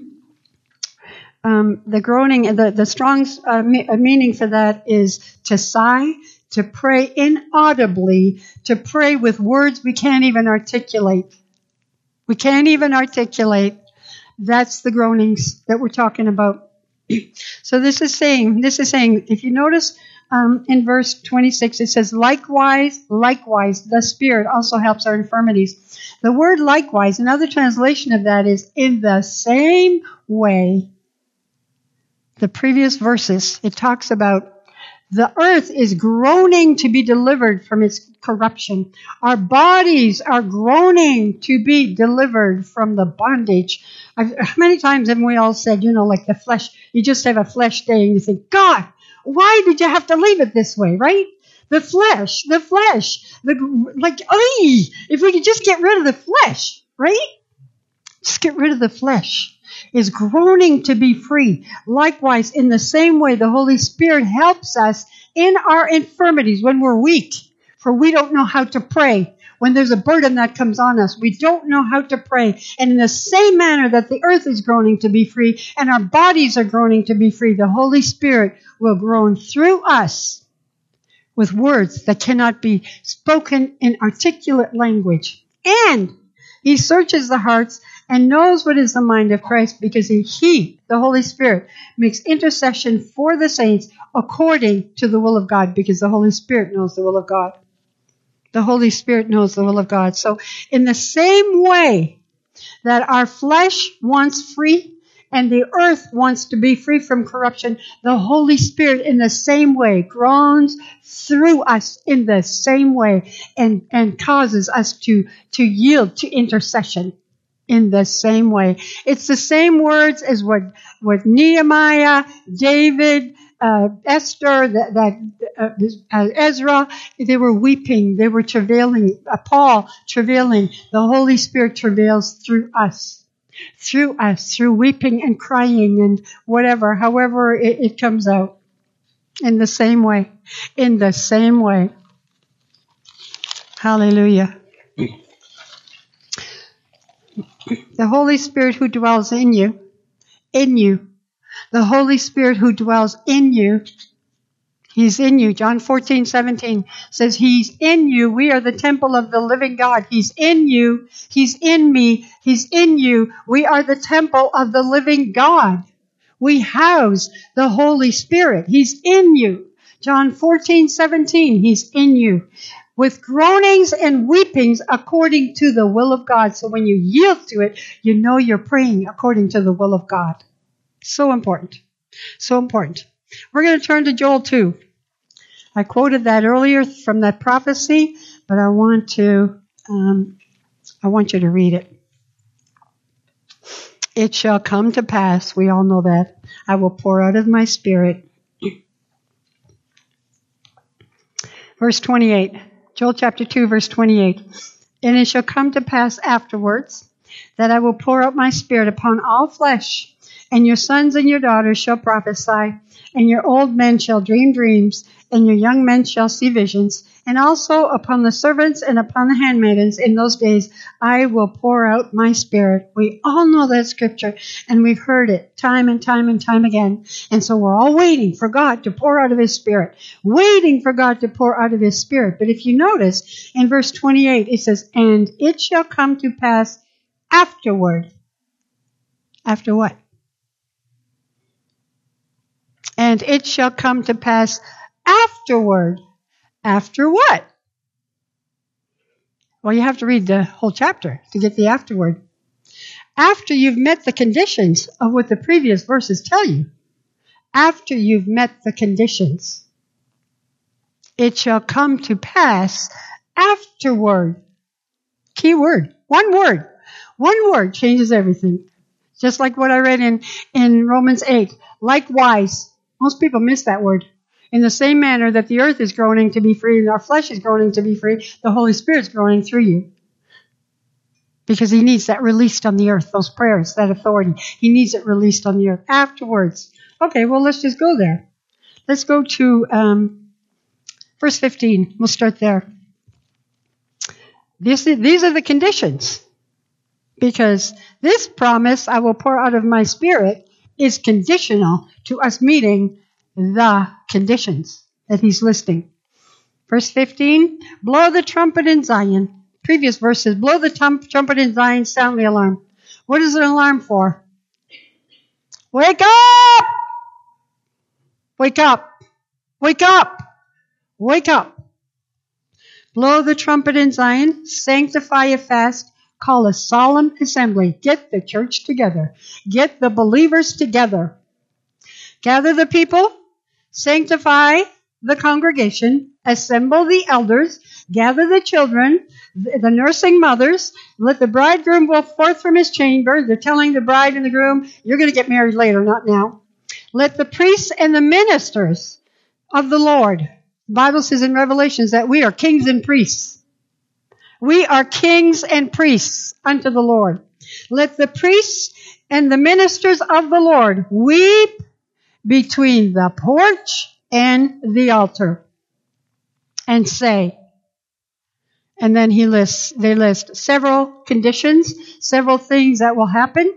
The groaning, the Strong's meaning for that is to sigh, to pray inaudibly, to pray with words we can't even articulate. We can't even articulate. That's the groanings that we're talking about. So this is saying, if you notice in verse 26, it says, likewise, the Spirit also helps our infirmities. The word likewise, another translation of that is in the same way. The previous verses, it talks about the earth is groaning to be delivered from its corruption. Our bodies are groaning to be delivered from the bondage. How many times have we all said, like the flesh, you just have a flesh day and you think, God, why did you have to leave it this way, right? The flesh, if we could just get rid of the flesh, right? Just get rid of the flesh. Is groaning to be free. Likewise, in the same way, the Holy Spirit helps us in our infirmities when we're weak, for we don't know how to pray. When there's a burden that comes on us, we don't know how to pray. And in the same manner that the earth is groaning to be free and our bodies are groaning to be free, the Holy Spirit will groan through us with words that cannot be spoken in articulate language. And he searches the hearts and knows what is the mind of Christ, because he, the Holy Spirit, makes intercession for the saints according to the will of God, because the Holy Spirit knows the will of God. The Holy Spirit knows the will of God. So in the same way that our flesh wants free and the earth wants to be free from corruption, the Holy Spirit in the same way groans through us in the same way and causes us to yield to intercession in the same way. It's the same words as what Nehemiah, David, Esther, Ezra, they were weeping, they were travailing, Paul travailing. The Holy Spirit travails through us, through weeping and crying and whatever, however it comes out. In the same way. Hallelujah. The Holy Spirit who dwells in you, the Holy Spirit who dwells in you, He's in you. John 14:17 says He's in you. We are the temple of the living God. He's in you. He's in me. He's in you. We are the temple of the living God. We house the Holy Spirit. He's in you. John 14:17, He's in you. With groanings and weepings according to the will of God. So when you yield to it, you know you're praying according to the will of God. So important. So important. We're going to turn to Joel 2. I quoted that earlier from that prophecy, but I want you to read it. It shall come to pass, we all know that, I will pour out of my Spirit. Verse 28, Joel chapter 2, verse 28. And it shall come to pass afterwards that I will pour out my Spirit upon all flesh, and your sons and your daughters shall prophesy, and your old men shall dream dreams, and your young men shall see visions. And also upon the servants and upon the handmaidens in those days I will pour out my Spirit. We all know that scripture, and we've heard it time and time and time again. And so we're all waiting for God to pour out of His Spirit. Waiting for God to pour out of His Spirit. But if you notice, in verse 28, it says, and it shall come to pass afterward. After what? And it shall come to pass afterward. After what? Well, you have to read the whole chapter to get the afterward. After you've met the conditions of what the previous verses tell you. After you've met the conditions. It shall come to pass afterward. Key word. One word. One word changes everything. Just like what I read in Romans 8. Likewise. Most people miss that word. In the same manner that the earth is groaning to be free and our flesh is groaning to be free, the Holy Spirit's groaning through you. Because he needs that released on the earth, those prayers, that authority. He needs it released on the earth afterwards. Okay, well, let's just go there. Let's go to verse 15. We'll start there. These are the conditions. Because this promise, I will pour out of my Spirit, is conditional to us meeting the conditions that he's listing. Verse 15, blow the trumpet in Zion. Previous verses, blow the trumpet in Zion, sound the alarm. What is an alarm for? Wake up! Wake up! Wake up! Wake up! Blow the trumpet in Zion, sanctify a fast, call a solemn assembly. Get the church together. Get the believers together. Gather the people, sanctify the congregation, assemble the elders, gather the children, the nursing mothers, let the bridegroom go forth from his chamber. They're telling the bride and the groom, you're going to get married later, not now. Let the priests and the ministers of the Lord. The Bible says in Revelations that we are kings and priests. We are kings and priests unto the Lord. Let the priests and the ministers of the Lord weep between the porch and the altar and say, and then they list several conditions, several things that will happen,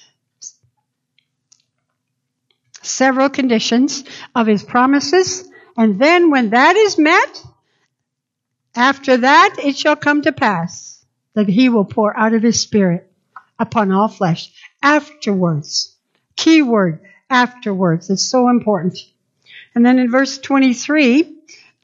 several conditions of his promises, and then when that is met, after that it shall come to pass that he will pour out of his Spirit upon all flesh. Afterwards. Key word, afterwards. It's so important. And then in verse 23,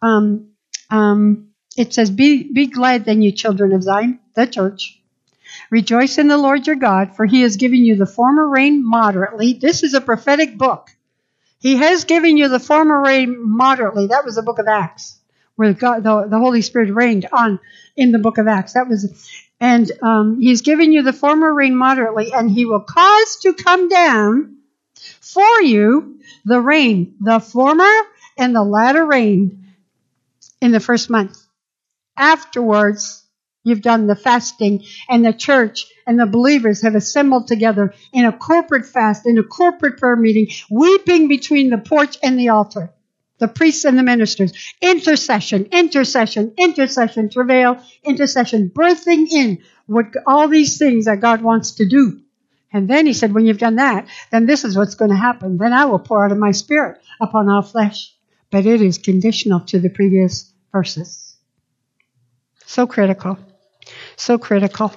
it says, Be glad then, you children of Zion, the church. Rejoice in the Lord your God, for he has given you the former rain moderately. This is a prophetic book. He has given you the former rain moderately. That was the book of Acts, where God, the Holy Spirit reigned on in the book of Acts. He's given you the former rain moderately, and he will cause to come down for you the rain, the former and the latter rain in the first month. Afterwards, you've done the fasting, and the church and the believers have assembled together in a corporate fast, in a corporate prayer meeting, weeping between the porch and the altar. The priests and the ministers. Intercession, intercession, intercession, travail, intercession, birthing in what all these things that God wants to do. And then he said, when you've done that, then this is what's going to happen. Then I will pour out of my Spirit upon all flesh. But it is conditional to the previous verses. So critical. So critical.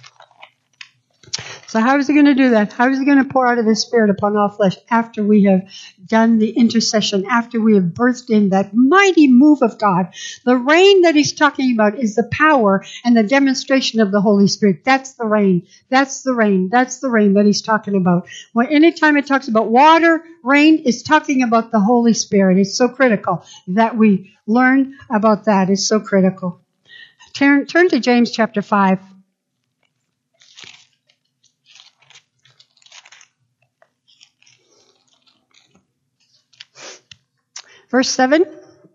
So how is he going to do that? How is he going to pour out of his Spirit upon all flesh after we have done the intercession, after we have birthed in that mighty move of God? The rain that he's talking about is the power and the demonstration of the Holy Spirit. That's the rain. That's the rain. That's the rain that he's talking about. When anytime it talks about water, rain, it's talking about the Holy Spirit. It's so critical that we learn about that. It's so critical. Turn to James chapter 5. Verse 7.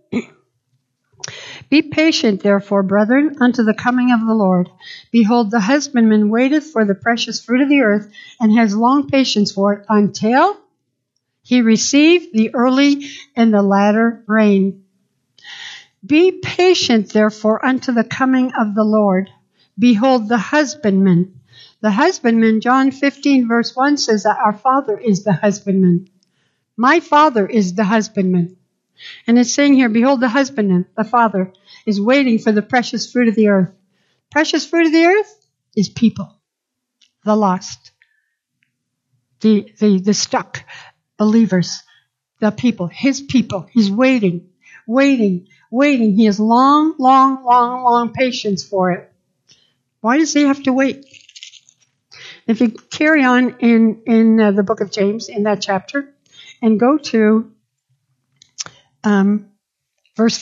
Be patient, therefore, brethren, unto the coming of the Lord. Behold, the husbandman waiteth for the precious fruit of the earth, and has long patience for it, until he receive the early and the latter rain. Be patient, therefore, unto the coming of the Lord. Behold, the husbandman. The husbandman, John 15, verse 1 says that our Father is the husbandman. My Father is the husbandman. And it's saying here, behold, the husbandman, the Father, is waiting for the precious fruit of the earth. Precious fruit of the earth is people, the lost, the stuck believers, the people, his people. He's waiting. He has long patience for it. Why does he have to wait? If you carry on in the book of James, in that chapter, and go to verse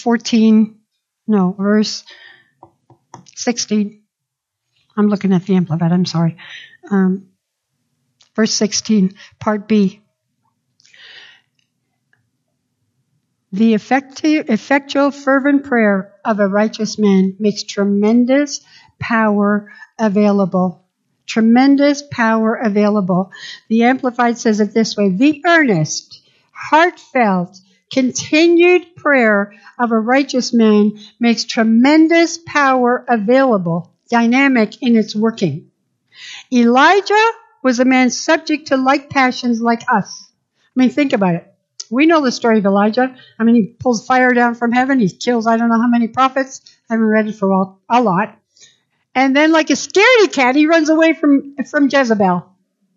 16. I'm looking at the Amplified, I'm sorry. Verse 16, part B. The effectual, fervent prayer of a righteous man makes tremendous power available. Tremendous power available. The Amplified says it this way: the earnest, heartfelt, continued prayer of a righteous man makes tremendous power available, dynamic in its working. Elijah was a man subject to like passions like us. I mean, think about it. We know the story of Elijah. I mean, he pulls fire down from heaven. He kills I don't know how many prophets. I haven't read it for a lot. And then like a scaredy cat, he runs away from Jezebel.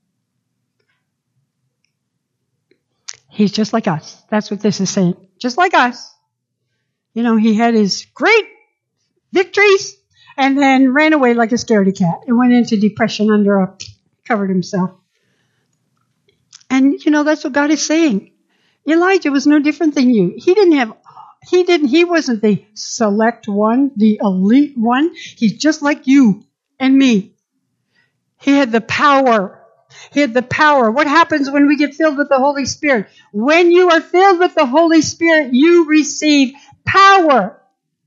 He's just like us. That's what this is saying. Just like us. You know, he had his great victories and then ran away like a scaredy cat and went into depression covered himself. And, you know, that's what God is saying. Elijah was no different than you. He wasn't the select one, the elite one. He's just like you and me. He had the power. What happens when we get filled with the Holy Spirit? When you are filled with the Holy Spirit, you receive power.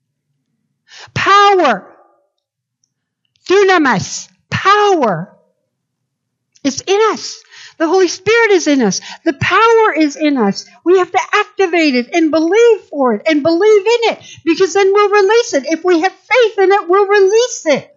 Power. Dunamis. Power. It's in us. The Holy Spirit is in us. The power is in us. We have to activate it and believe for it and believe in it, because then we'll release it. If we have faith in it, we'll release it.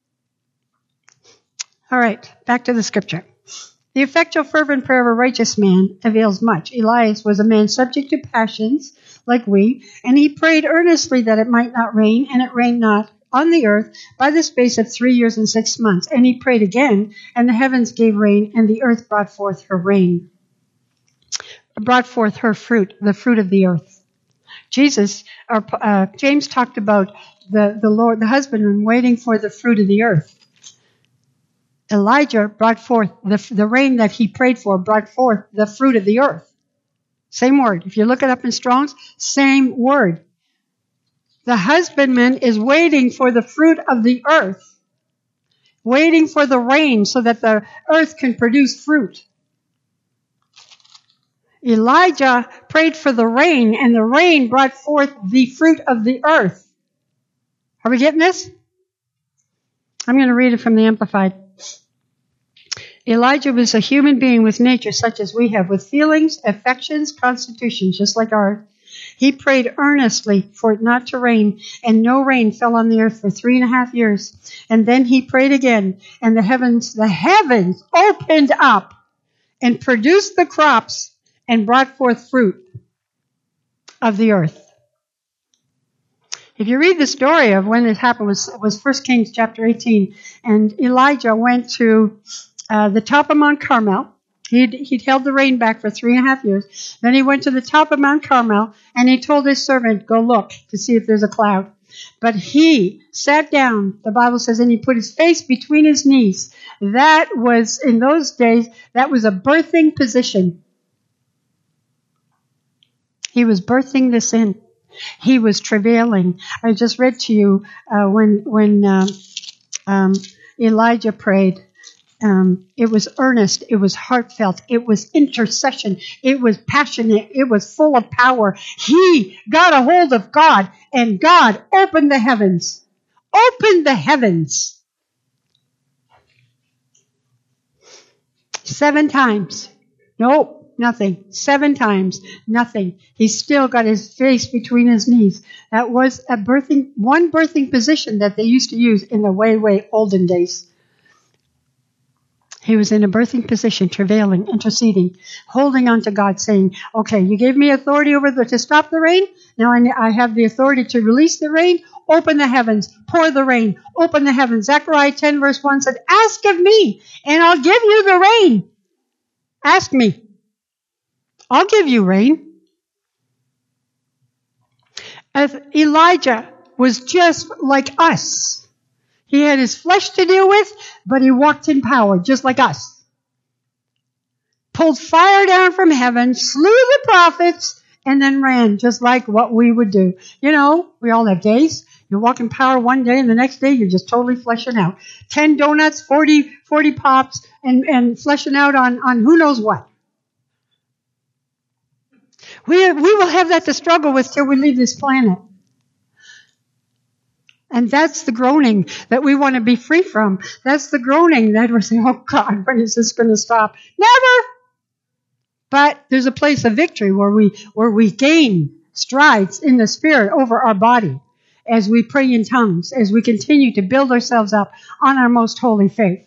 All right, back to the scripture. The effectual, fervent prayer of a righteous man avails much. Elias was a man subject to passions like we, and he prayed earnestly that it might not rain, and it rained not on the earth by the space of 3 years and 6 months. And he prayed again, and the heavens gave rain, and the earth brought forth her rain. Brought forth her fruit, the fruit of the earth. James talked about the Lord, the husbandman, waiting for the fruit of the earth. Elijah brought forth the rain that he prayed for, brought forth the fruit of the earth. Same word. If you look it up in Strong's, same word. The husbandman is waiting for the fruit of the earth, waiting for the rain so that the earth can produce fruit. Elijah prayed for the rain, and the rain brought forth the fruit of the earth. Are we getting this? I'm going to read it from the Amplified. Elijah was a human being with nature such as we have, with feelings, affections, constitutions, just like ours. He prayed earnestly for it not to rain, and no rain fell on the earth for 3.5 years. And then he prayed again, and the heavens opened up and produced the crops and brought forth fruit of the earth. If you read the story of when this happened, was 1 Kings chapter 18, and Elijah went to the top of Mount Carmel. He'd held the rain back for 3.5 years. Then he went to the top of Mount Carmel, and he told his servant, go look to see if there's a cloud. But he sat down, the Bible says, and he put his face between his knees. That was, in those days, that was a birthing position. He was birthing this in. He was travailing. I just read to you when Elijah prayed. It was earnest. It was heartfelt. It was intercession. It was passionate. It was full of power. He got a hold of God, and God opened the heavens. Opened the heavens. 7 times. Nope, nothing. 7 times, nothing. He still got his face between his knees. That was one birthing position that they used to use in the way olden days. He was in a birthing position, travailing, interceding, holding on to God, saying, okay, you gave me authority to stop the rain. Now I have the authority to release the rain. Open the heavens. Pour the rain. Open the heavens. Zechariah 10 verse 1 said, ask of me, and I'll give you the rain. Ask me. I'll give you rain. As Elijah was just like us. He had his flesh to deal with, but he walked in power, just like us. Pulled fire down from heaven, slew the prophets, and then ran, just like what we would do. You know, we all have days. You walk in power one day, and the next day you're just totally fleshing out. 10 donuts, 40 pops, and fleshing out on who knows what. We will have that to struggle with till we leave this planet. And that's the groaning that we want to be free from. That's the groaning that we're saying, oh God, when is this going to stop? Never! But there's a place of victory where we gain strides in the Spirit over our body as we pray in tongues, as we continue to build ourselves up on our most holy faith.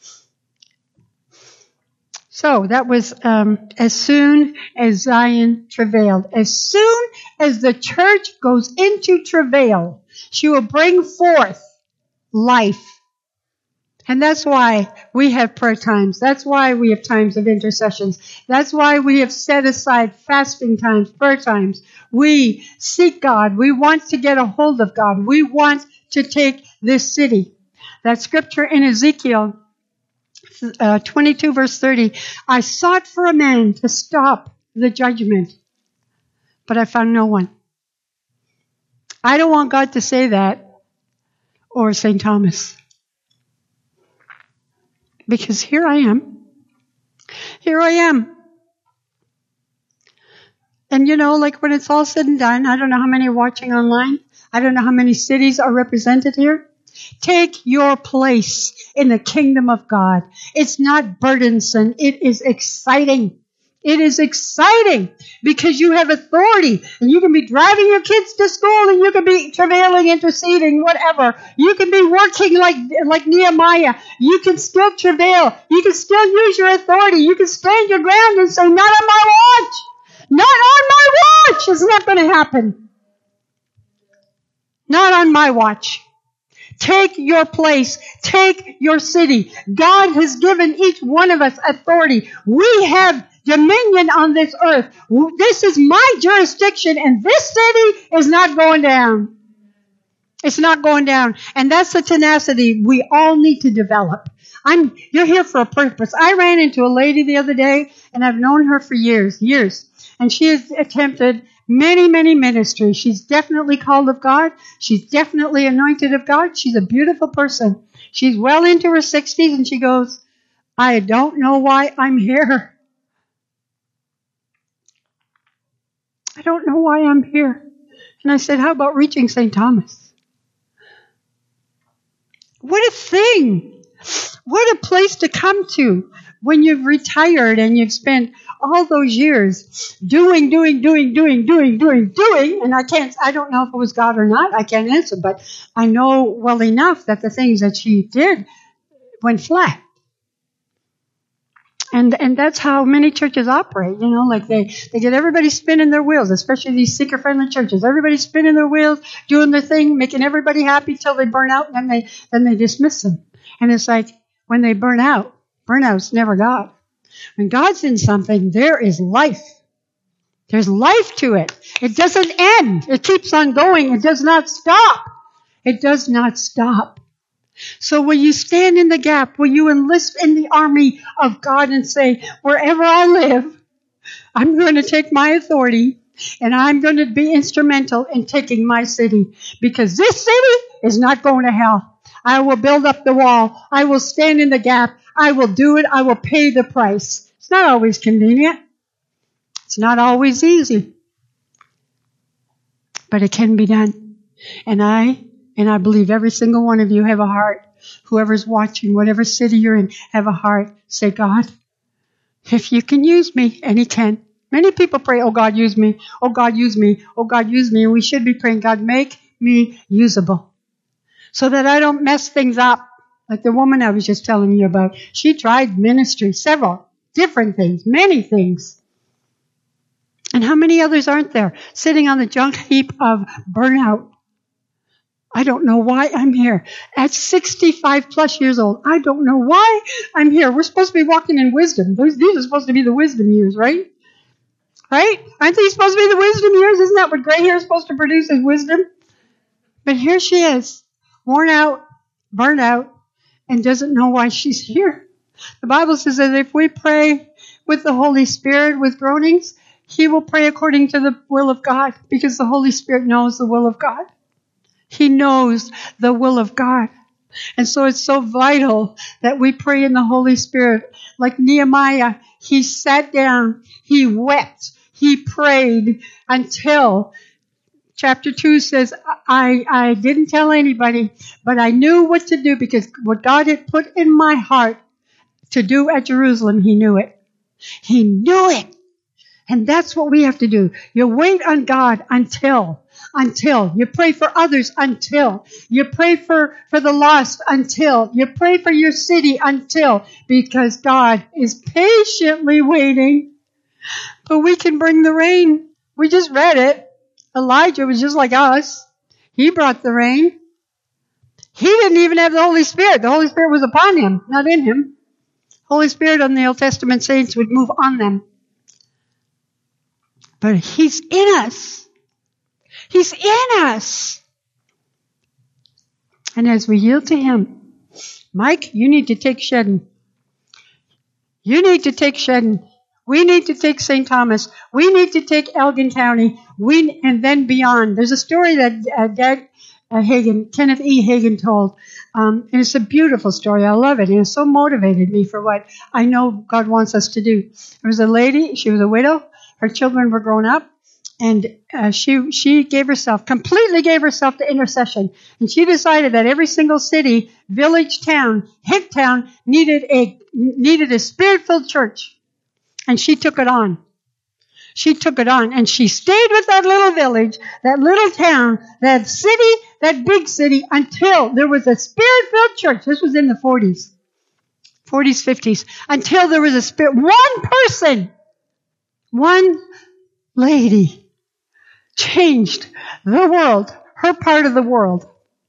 So that was as soon as Zion travailed. As soon as the church goes into travail, she will bring forth life. And that's why we have prayer times. That's why we have times of intercessions. That's why we have set aside fasting times, prayer times. We seek God. We want to get a hold of God. We want to take this city. That scripture in Ezekiel 22 verse 30, I sought for a man to stop the judgment, but I found no one. I don't want God to say that, or St. Thomas. Because here I am. Here I am. And you know, like when it's all said and done, I don't know how many are watching online. I don't know how many cities are represented here. Take your place in the kingdom of God. It's not burdensome. It is exciting. It is exciting because you have authority and you can be driving your kids to school and you can be travailing, interceding, whatever. You can be working like Nehemiah. You can still travail. You can still use your authority. You can stand your ground and say, not on my watch. Not on my watch. It's not going to happen. Not on my watch. Take your place. Take your city. God has given each one of us authority. We have dominion on this earth. This is my jurisdiction, and this city is not going down. It's not going down. And that's the tenacity we all need to develop. You're here for a purpose. I ran into a lady the other day, and I've known her for years. And she has attempted many, many ministries. She's definitely called of God. She's definitely anointed of God. She's a beautiful person. She's well into her 60s, and she goes, I don't know why I'm here. I don't know why I'm here. And I said, how about reaching St. Thomas? What a thing. What a place to come to when you've retired and you've spent all those years doing. And I don't know if it was God or not. I can't answer, but I know well enough that the things that she did went flat. And that's how many churches operate, you know, like they get everybody spinning their wheels, especially these seeker-friendly churches. Everybody spinning their wheels, doing their thing, making everybody happy till they burn out, and then they dismiss them. And it's like, when they burn out, burnout's never God. When God's in something, there is life. There's life to it. It doesn't end. It keeps on going. It does not stop. It does not stop. So will you stand in the gap? Will you enlist in the army of God and say, wherever I live, I'm going to take my authority and I'm going to be instrumental in taking my city, because this city is not going to hell. I will build up the wall. I will stand in the gap. I will do it. I will pay the price. It's not always convenient. It's not always easy. But it can be done. And I believe every single one of you have a heart. Whoever's watching, whatever city you're in, have a heart. Say, God, if you can use me, and He can. Many people pray, oh God, use me. Oh God, use me. Oh God, use me. And we should be praying, God, make me usable so that I don't mess things up. Like the woman I was just telling you about. She tried ministry, several different things, many things. And how many others aren't there sitting on the junk heap of burnout? I don't know why I'm here. At 65 plus years old, I don't know why I'm here. We're supposed to be walking in wisdom. These are supposed to be the wisdom years, right? Right? Aren't these supposed to be the wisdom years? Isn't that what gray hair is supposed to produce, is wisdom? But here she is, worn out, burned out, and doesn't know why she's here. The Bible says that if we pray with the Holy Spirit with groanings, He will pray according to the will of God, because the Holy Spirit knows the will of God. He knows the will of God. And so it's so vital that we pray in the Holy Spirit. Like Nehemiah, he sat down, he wept, he prayed until chapter 2 says, I didn't tell anybody, but I knew what to do, because what God had put in my heart to do at Jerusalem, He knew it. He knew it. And that's what we have to do. You wait on God until you pray for others, until you pray for the lost, until you pray for your city, until, because God is patiently waiting. But we can bring the rain. We just read it. Elijah was just like us. He brought the rain. He didn't even have the Holy Spirit. The Holy Spirit was upon him, not in him. Holy Spirit on the Old Testament saints would move on them. But He's in us. He's in us. And as we yield to Him, Mike, you need to take Shedden. You need to take Shedden. We need to take St. Thomas. We need to take Elgin County. And then beyond. There's a story that Kenneth E. Hagin told. And it's a beautiful story. I love it. And it so motivated me for what I know God wants us to do. There was a lady. She was a widow. Her children were grown up. And she completely gave herself to intercession. And she decided that every single city, village, town, hick town needed a spirit-filled church. And she took it on. She took it on. And she stayed with that little village, that little town, that city, that big city, until there was a spirit-filled church. This was in the 40s, 50s. Until there was a spirit. One person, one lady changed the world, her part of the world.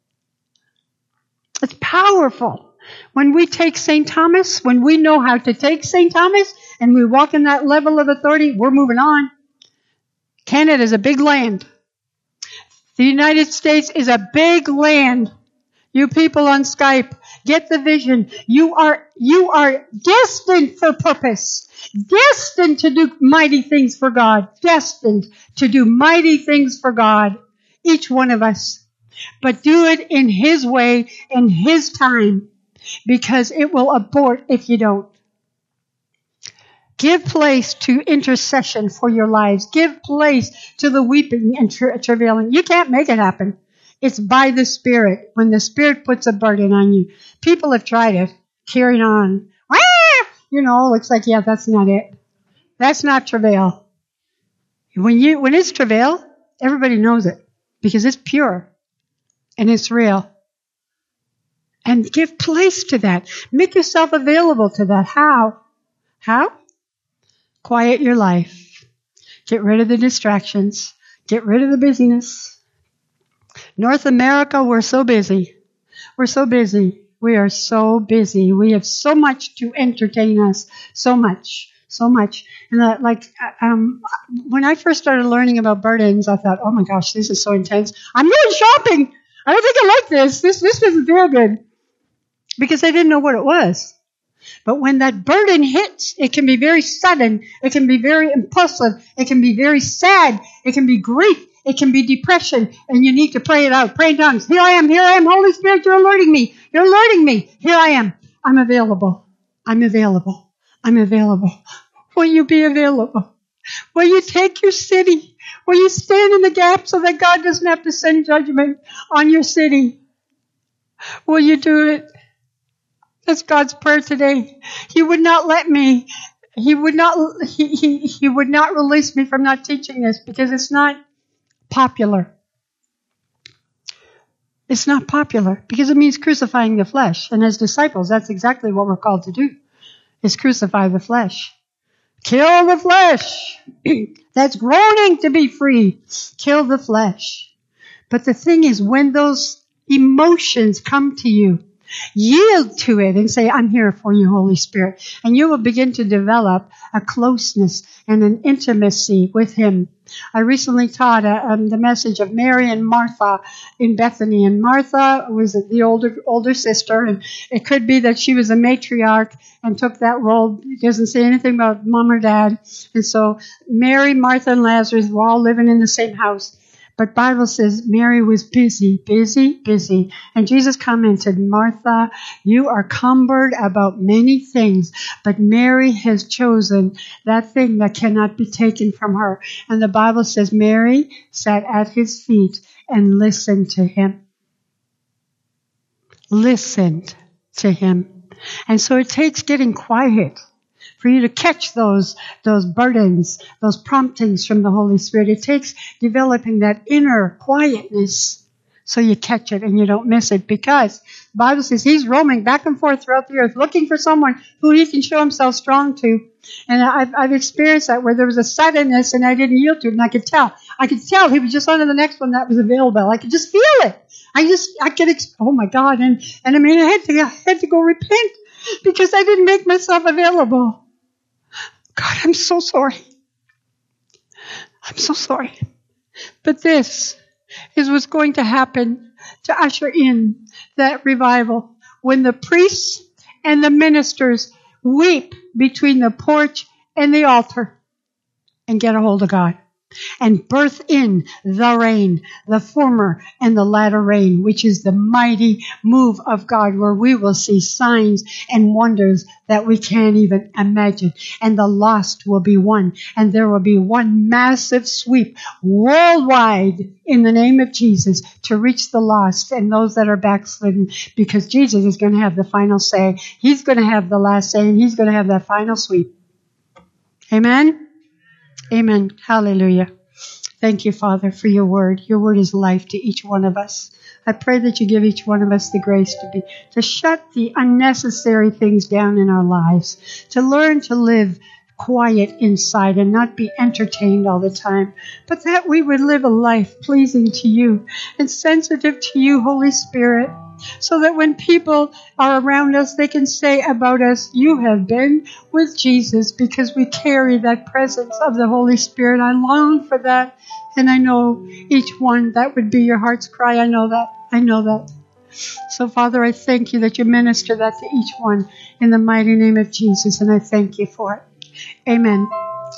It's powerful. When we take St. Thomas, when we know how to take St. Thomas, and we walk in that level of authority, we're moving on. Canada is a big land. The United States is a big land. You people on Skype, get the vision. You are destined for purpose. Destined to do mighty things for God. Destined to do mighty things for God. Each one of us. But do it in His way, in His time. Because it will abort if you don't. Give place to intercession for your lives. Give place to the weeping and travailing. You can't make it happen. It's by the Spirit. When the Spirit puts a burden on you. People have tried it. Carrying on. It's like, yeah, that's not it. That's not travail. When it's travail, everybody knows it. Because it's pure. And it's real. And give place to that. Make yourself available to that. How? Quiet your life. Get rid of the distractions. Get rid of the busyness. North America, we're so busy. We're so busy. We are so busy. We have so much to entertain us. So much. And when I first started learning about burdens, I thought, oh my gosh, this is so intense. I'm going shopping. I don't think I like this. This doesn't feel good. Because I didn't know what it was. But when that burden hits, it can be very sudden. It can be very impulsive. It can be very sad. It can be grief. It can be depression. And you need to pray it out. Pray in tongues. Here I am. Holy Spirit, you're alerting me. Here I am. I'm available. Will you be available? Will you take your city? Will you stand in the gap so that God doesn't have to send judgment on your city? Will you do it? That's God's prayer today. He would not let me. He would not release me from not teaching this because it's not popular. It's not popular because it means crucifying the flesh. And as disciples, that's exactly what we're called to do, is crucify the flesh. Kill the flesh. That's groaning to be free. Kill the flesh. But the thing is, when those emotions come to you, Yield to it and say, I'm here for you, Holy Spirit. And you will begin to develop a closeness and an intimacy with Him. I recently taught the message of Mary and Martha in Bethany. And Martha was the older sister. And it could be that she was a matriarch and took that role. It doesn't say anything about mom or dad. And so Mary, Martha, and Lazarus were all living in the same house. But Bible says Mary was busy. And Jesus commented, Martha, you are cumbered about many things, but Mary has chosen that thing that cannot be taken from her. And the Bible says Mary sat at His feet and listened to Him. Listened to Him. And so it takes getting quiet for you to catch those burdens, those promptings from the Holy Spirit. It takes developing that inner quietness so you catch it and you don't miss it, because the Bible says He's roaming back and forth throughout the earth looking for someone who He can show Himself strong to. And I've experienced that where there was a suddenness and I didn't yield to it, and I could tell He was just on to the next one that was available. I could just feel it. Oh my God. And I mean, I had to go repent because I didn't make myself available. God, I'm so sorry. I'm so sorry. But this is what's going to happen to usher in that revival when the priests and the ministers weep between the porch and the altar and get a hold of God and birth in the rain, the former and the latter rain, which is the mighty move of God, where we will see signs and wonders that we can't even imagine. And the lost will be won. And there will be one massive sweep worldwide in the name of Jesus to reach the lost and those that are backslidden, because Jesus is going to have the final say. He's going to have the last say, and He's going to have that final sweep. Amen? Amen. Hallelujah. Thank you, Father, for your word. Your word is life to each one of us. I pray that you give each one of us the grace to shut the unnecessary things down in our lives, to learn to live quiet inside and not be entertained all the time, but that we would live a life pleasing to you and sensitive to you, Holy Spirit, so that when people are around us, they can say about us, you have been with Jesus, because we carry that presence of the Holy Spirit. I long for that, and I know each one, that would be your heart's cry. I know that. So, Father, I thank you that you minister that to each one in the mighty name of Jesus, and I thank you for it. Amen.